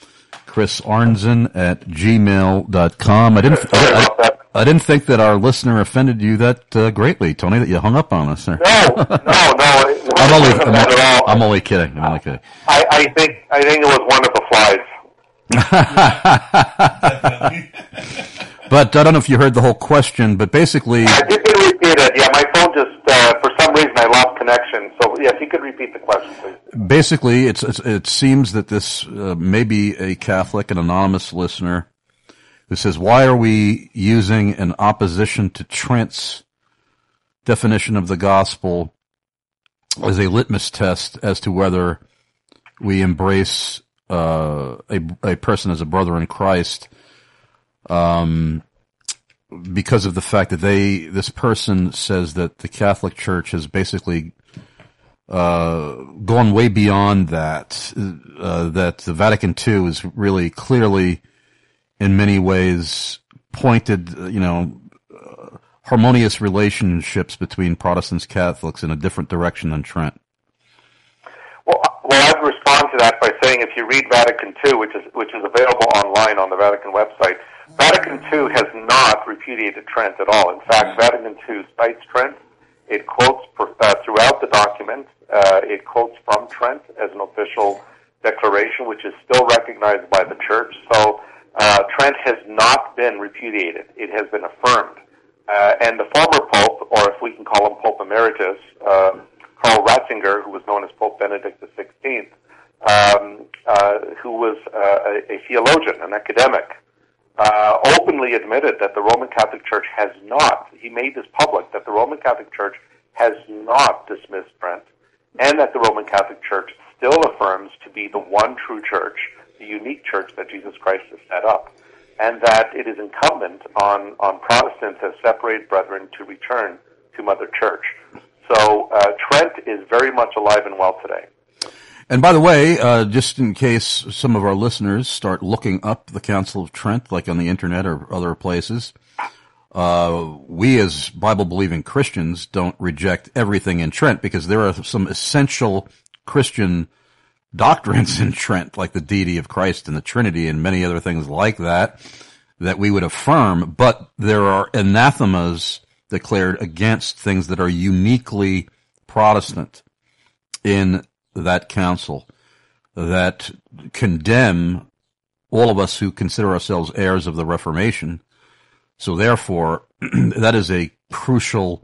chrisarnzen@gmail.com. I didn't think that our listener offended you that greatly, Tony, that you hung up on us there. No. I'm only kidding. I think it was one of the flies. But I don't know if you heard the whole question, but basically... I did repeat it. Yeah, my phone just, for some reason, I lost connection. So, yeah, if you could repeat the question, please. Basically, it seems that this may be a Catholic, an anonymous listener, who says, why are we using an opposition to Trent's definition of the gospel as a litmus test as to whether we embrace a person as a brother in Christ, because of the fact that this person says that the Catholic Church has basically gone way beyond that, that the Vatican II is really clearly, in many ways, pointed, harmonious relationships between Protestants, Catholics in a different direction than Trent. Well, I'd respond to that by saying, if you read Vatican II, which is available online on the Vatican website, Vatican II has not repudiated Trent at all. In fact, Vatican II cites Trent. It quotes throughout the document. It quotes from Trent as an official declaration, which is still recognized by the Church. So Trent has not been repudiated. It has been affirmed. And the former Pope, or if we can call him Pope Emeritus, Karl Ratzinger, who was known as Pope Benedict XVI, who was a theologian, an academic, openly admitted that the Roman Catholic Church has not, he made this public, that the Roman Catholic Church has not dismissed Trent, and that the Roman Catholic Church still affirms to be the one true church, the unique church that Jesus Christ has set up, and that it is incumbent on Protestants as separated brethren to return to Mother Church. So Trent is very much alive and well today. And by the way, just in case some of our listeners start looking up the Council of Trent, like on the internet or other places, we as Bible-believing Christians don't reject everything in Trent, because there are some essential Christian doctrines in Trent, like the deity of Christ and the Trinity and many other things like that. that we would affirm, but there are anathemas declared against things that are uniquely Protestant in that council that condemn all of us who consider ourselves heirs of the Reformation. So therefore, that is a crucial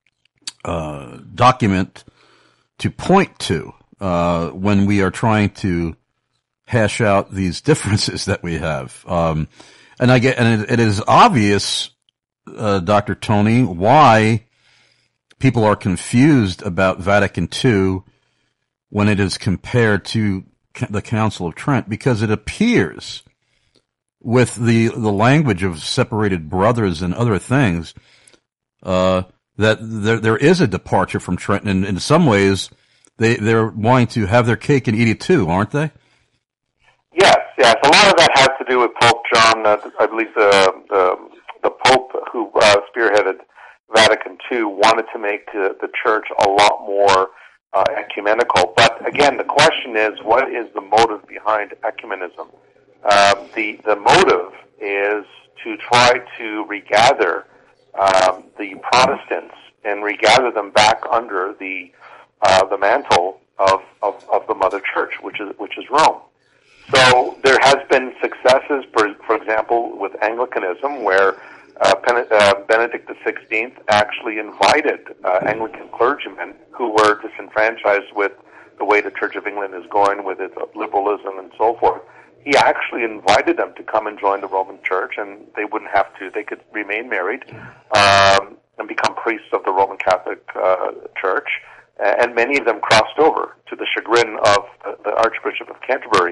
document to point to when we are trying to hash out these differences that we have. And it is obvious, Dr. Tony, why people are confused about Vatican II when it is compared to the Council of Trent, because it appears with the language of separated brothers and other things that there is a departure from Trent, and in some ways they're wanting to have their cake and eat it too, aren't they? Yes. A lot of that has to do with Pope John. I believe the Pope who spearheaded Vatican II wanted to make the Church a lot more ecumenical. But again, the question is, what is the motive behind ecumenism? The motive is to try to regather the Protestants and regather them back under the mantle of the Mother Church, which is Rome. So there has been successes, for example, with Anglicanism, where Benedict XVI actually invited Anglican clergymen who were disenfranchised with the way the Church of England is going with its liberalism and so forth. He actually invited them to come and join the Roman Church, and they wouldn't have to. They could remain married and become priests of the Roman Catholic Church. And many of them crossed over, to the chagrin of the Archbishop of Canterbury.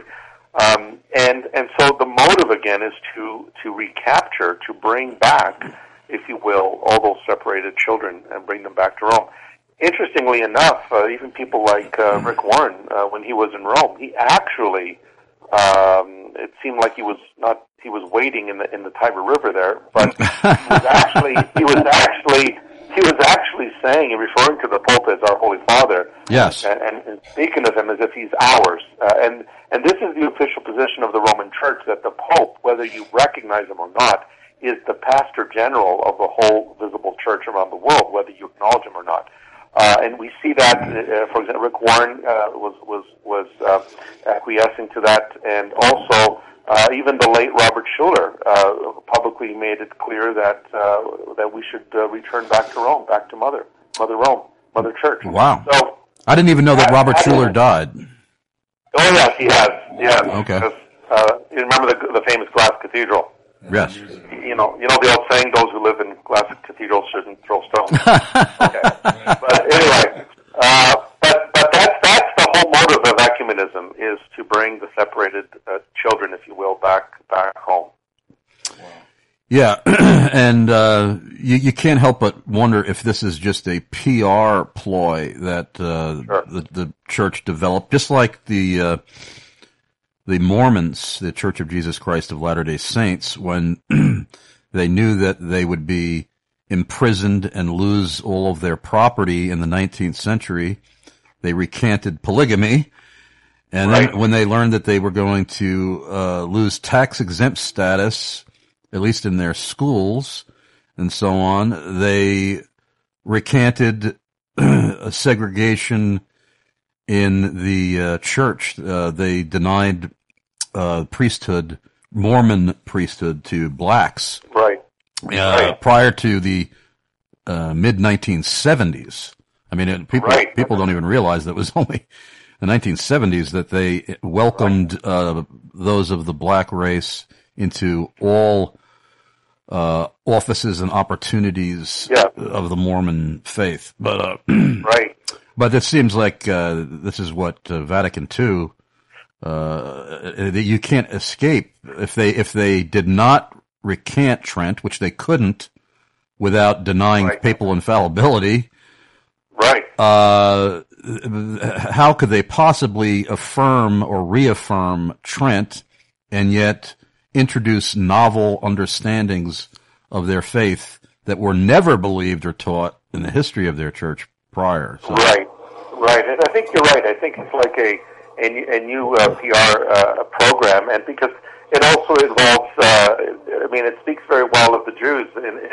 And so the motive again is to recapture, to bring back, if you will, all those separated children and bring them back to Rome. Interestingly enough, even people like Rick Warren, when he was in Rome, he actually it seemed like he was wading in the Tiber River there, but he was actually saying and referring to the Pope as our Holy Father. Yes. And speaking of him as if he's ours. And this is the official position of the Roman Church, that the Pope, whether you recognize him or not, is the pastor general of the whole visible church around the world, whether you acknowledge him or not. And we see that, for example, Rick Warren was acquiescing to that, and also even the late Robert Schuller publicly made it clear that we should return back to Rome, back to Mother Rome, Mother Church. Wow! So I didn't even know that Robert Schuller died. Oh yes, he has. Yes. Okay. You remember the famous glass cathedral? Yes. You know the old saying: "Those who live in glass cathedrals shouldn't throw stones." Okay. But anyway, but that's the whole motive of ecumenism, is to bring the separated children, if you will, back home. Yeah, and you can't help but wonder if this is just a PR ploy that the church developed, just like the Mormons, the Church of Jesus Christ of Latter-day Saints, when they knew that they would be imprisoned and lose all of their property in the 19th century, they recanted polygamy. And then when they learned that they were going to lose tax-exempt status, at least in their schools and so on, they recanted segregation in the church. They denied priesthood, Mormon priesthood, to blacks. Right. Prior to the mid-1970s. I mean, people don't even realize that it was only the 1970s that they welcomed those of the black race into all offices and opportunities of the Mormon faith. But but it seems like this is what Vatican II. You can't escape if they did not recant Trent, which they couldn't without denying papal infallibility. Right. How could they possibly affirm or reaffirm Trent and yet introduce novel understandings of their faith that were never believed or taught in the history of their church prior? So. Right. And I think you're right. I think it's like a new PR program, and because it also involves I mean, it speaks very well of the Jews.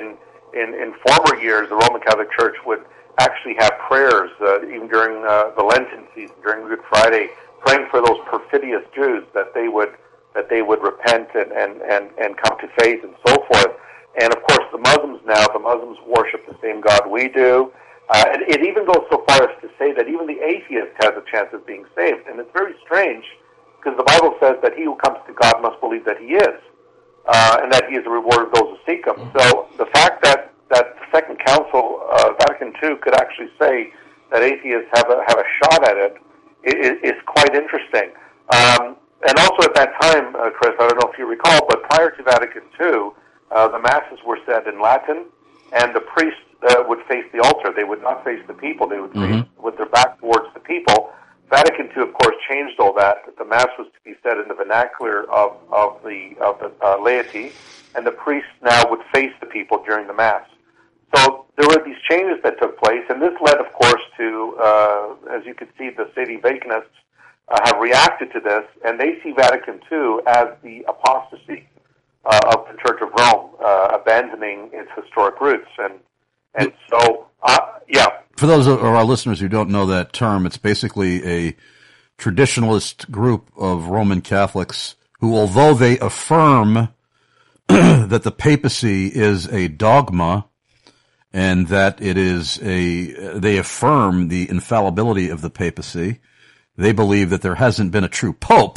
In former years, the Roman Catholic Church would actually have prayers, even during the Lenten season, during Good Friday, praying for those perfidious Jews that they would repent and come to faith and so forth. And of course, the Muslims worship the same God we do. And it even goes so far as to say that even the atheist has a chance of being saved. And it's very strange, because the Bible says that he who comes to God must believe that he is, and that he is the reward of those who seek him. So the fact that the Second Council, Vatican II, could actually say that atheists have a shot at it is quite interesting. And also at that time, Chris, I don't know if you recall, but prior to Vatican II, the Masses were said in Latin, and the priest would face the altar. They would not face the people. They would face with their back towards the people. Vatican II, of course, changed all that. The Mass was to be said in the vernacular of the laity, and the priest now would face the people during the Mass. So there were these changes that took place, and this led, of course, to, as you can see, the Sede Vacanists have reacted to this, and they see Vatican II as the apostasy of the Church of Rome, abandoning its historic roots. And so, yeah. For those of our listeners who don't know that term, it's basically a traditionalist group of Roman Catholics who, although they affirm that the papacy is a dogma and that it is they affirm the infallibility of the papacy, they believe that there hasn't been a true pope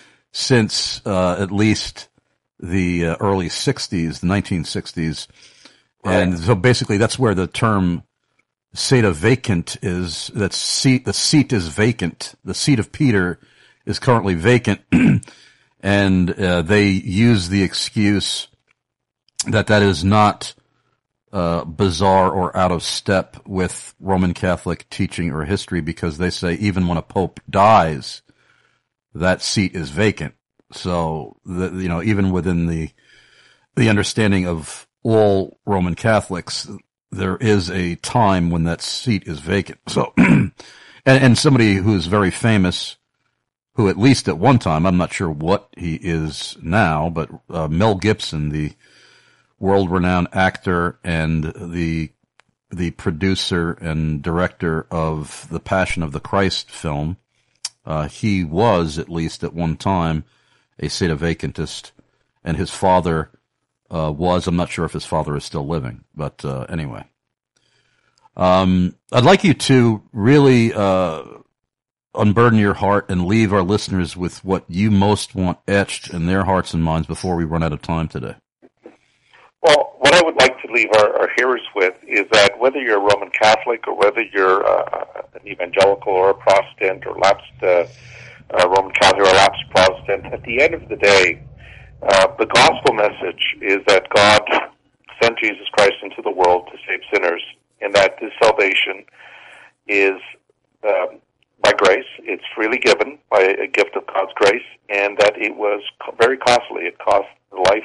since at least the early 60s, the 1960s. Right. And so basically that's where the term Sede Vacant is, the seat is vacant. The seat of Peter is currently vacant. And they use the excuse that is not bizarre or out of step with Roman Catholic teaching or history, because they say even when a pope dies, that seat is vacant. So, even within the understanding of all Roman Catholics, there is a time when that seat is vacant. So, and somebody who's very famous, who at least at one time, I'm not sure what he is now, but Mel Gibson, the world-renowned actor and the producer and director of the Passion of the Christ film, he was, at least at one time, a Sede Vacantist, and his father was. I'm not sure if his father is still living, but anyway. I'd like you to really unburden your heart and leave our listeners with what you most want etched in their hearts and minds before we run out of time today. Well, what I would like to leave our hearers with is that whether you're a Roman Catholic or whether you're an evangelical or a Protestant or lapsed Roman Catholic or lapsed Protestant, at the end of the day, the gospel message is that God sent Jesus Christ into the world to save sinners, and that this salvation is by grace. It's freely given by a gift of God's grace, and that it was very costly. It cost the life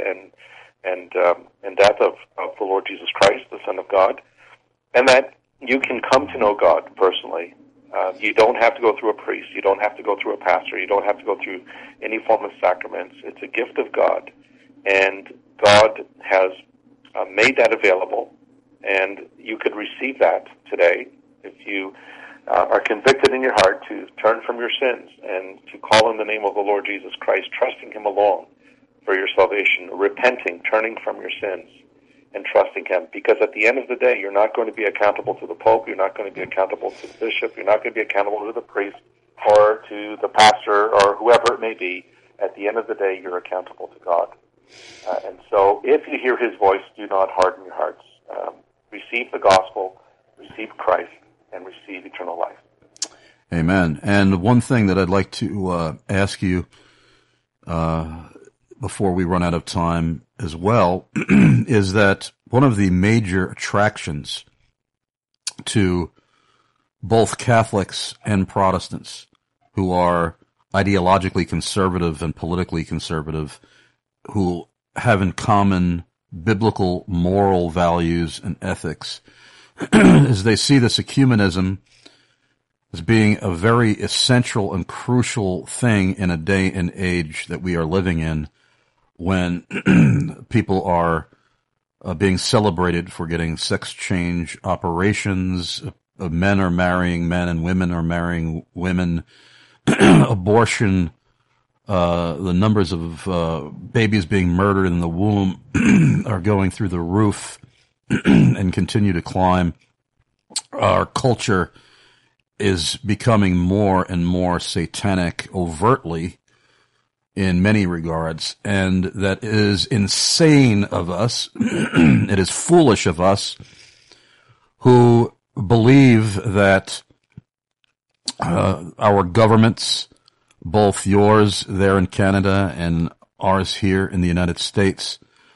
and death of the Lord Jesus Christ, the Son of God, and that you can come to know God personally. You don't have to go through a priest. You don't have to go through a pastor. You don't have to go through any form of sacraments. It's a gift of God, and God has made that available, and you could receive that today if you are convicted in your heart to turn from your sins and to call on the name of the Lord Jesus Christ, trusting Him alone for your salvation, repenting, turning from your sins, and trusting Him. Because at the end of the day, you're not going to be accountable to the Pope, you're not going to be accountable to the bishop, you're not going to be accountable to the priest or to the pastor or whoever it may be. At the end of the day, you're accountable to God. And so if you hear His voice, do not harden your hearts. Receive the gospel, receive Christ, and receive eternal life. Amen. And one thing that I'd like to ask you before we run out of time as well is that one of the major attractions to both Catholics and Protestants who are ideologically conservative and politically conservative, who have in common biblical moral values and ethics, is they see this ecumenism as being a very essential and crucial thing in a day and age that we are living in, when people are being celebrated for getting sex change operations, men are marrying men and women are marrying women, abortion, the numbers of babies being murdered in the womb are going through the roof and continue to climb. Our culture is becoming more and more satanic overtly in many regards, and that is insane of us. It is foolish of us who believe that our governments, both yours there in Canada and ours here in the United States,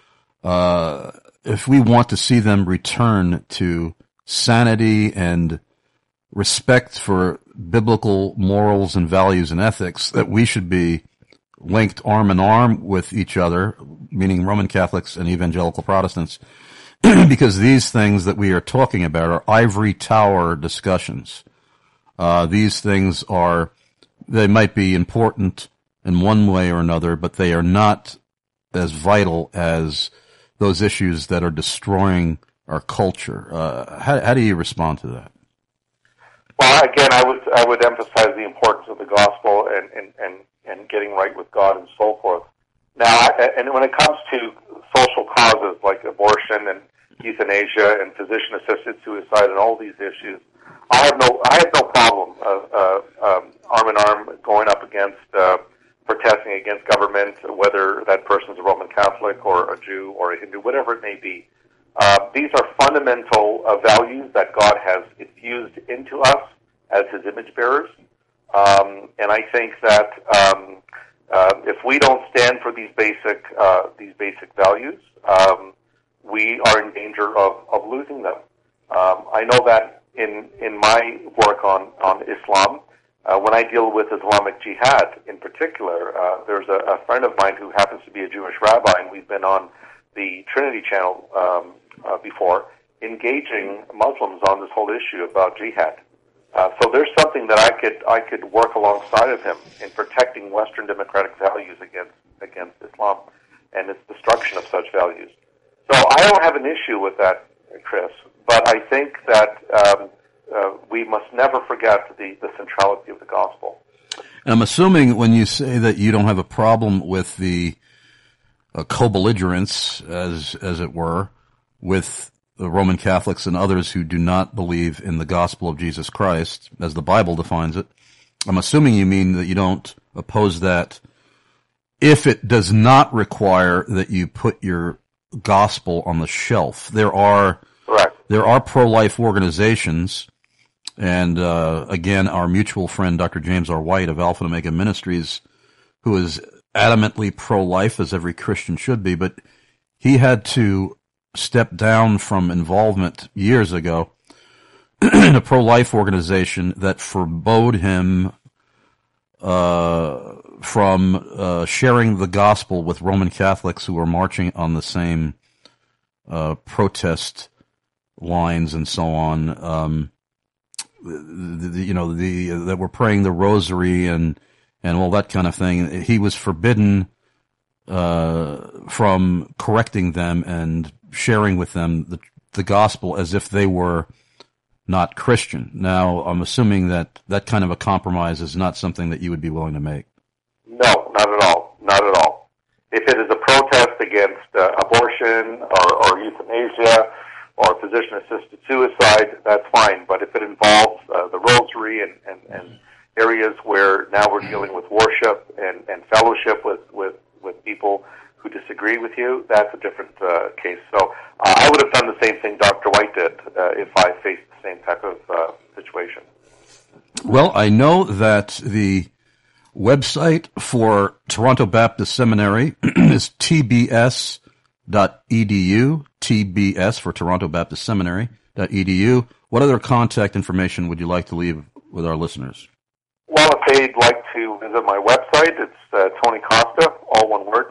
if we want to see them return to sanity and respect for biblical morals and values and ethics, that we should be linked arm in arm with each other, meaning Roman Catholics and evangelical Protestants, because these things that we are talking about are ivory tower discussions. These things they might be important in one way or another, but they are not as vital as those issues that are destroying our culture. How do you respond to that? Well, again, I would emphasize the importance of the gospel and getting right with God and so forth. Now, and when it comes to social causes like abortion and euthanasia and physician-assisted suicide and all these issues, I have no problem arm in arm going up against protesting against government, whether that person is a Roman Catholic or a Jew or a Hindu, whatever it may be. These are fundamental values that God has infused into us as His image bearers, and I think that if we don't stand for these basic values, we are in danger of losing them. I know that in my work on Islam, when I deal with Islamic Jihad in particular, there's a friend of mine who happens to be a Jewish rabbi, and we've been on the Trinity Channel before, engaging Muslims on this whole issue about jihad. So there's something that I could work alongside of him in protecting Western democratic values against Islam and its destruction of such values. So I don't have an issue with that, Chris, but I think that we must never forget the centrality of the gospel. I'm assuming when you say that you don't have a problem with the co-belligerence, as it were, with the Roman Catholics and others who do not believe in the gospel of Jesus Christ, as the Bible defines it, I'm assuming you mean that you don't oppose that if it does not require that you put your gospel on the shelf. There are pro-life organizations, and again, our mutual friend Dr. James R. White of Alpha and Omega Ministries, who is adamantly pro-life, as every Christian should be, but he had to step down from involvement years ago in a pro-life organization that forbade him from sharing the gospel with Roman Catholics who were marching on the same protest lines and so on. That were praying the rosary and all that kind of thing. He was forbidden from correcting them and sharing with them the gospel as if they were not Christian. Now, I'm assuming that kind of a compromise is not something that you would be willing to make. No, not at all. Not at all. If it is a protest against abortion or euthanasia or physician-assisted suicide, that's fine. But if it involves the rosary and areas where now we're dealing with worship and fellowship with people who disagree with you, that's a different case. So I would have done the same thing Dr. White did if I faced the same type of situation. Well, I know that the website for Toronto Baptist Seminary is tbs.edu, TBS for Toronto Baptist Seminary.edu. What other contact information would you like to leave with our listeners? Well, if they'd like to visit my website, it's Tony Costa, all one word,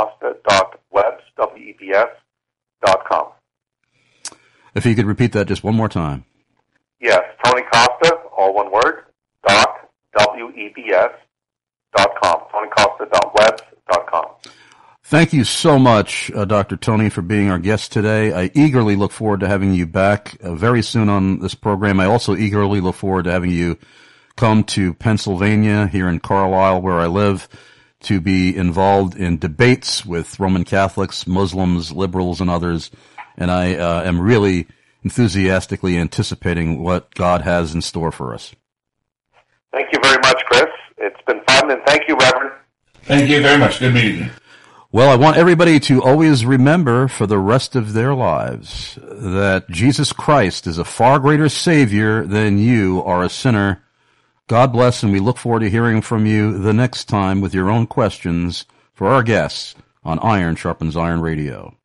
tonycosta.webs.com. If you could repeat that just one more time. Yes, Tony Costa, all one word, .webs.com, tonycosta.webs.com. Thank you so much, Dr. Tony, for being our guest today. I eagerly look forward to having you back very soon on this program. I also eagerly look forward to having you come to Pennsylvania, here in Carlisle, where I live, to be involved in debates with Roman Catholics, Muslims, liberals, and others. And I am really enthusiastically anticipating what God has in store for us. Thank you very much, Chris. It's been fun, and thank you, Reverend. Thank you very much. Good meeting you. Well, I want everybody to always remember for the rest of their lives that Jesus Christ is a far greater Savior than you are a sinner. God bless, and we look forward to hearing from you the next time with your own questions for our guests on Iron Sharpens Iron Radio.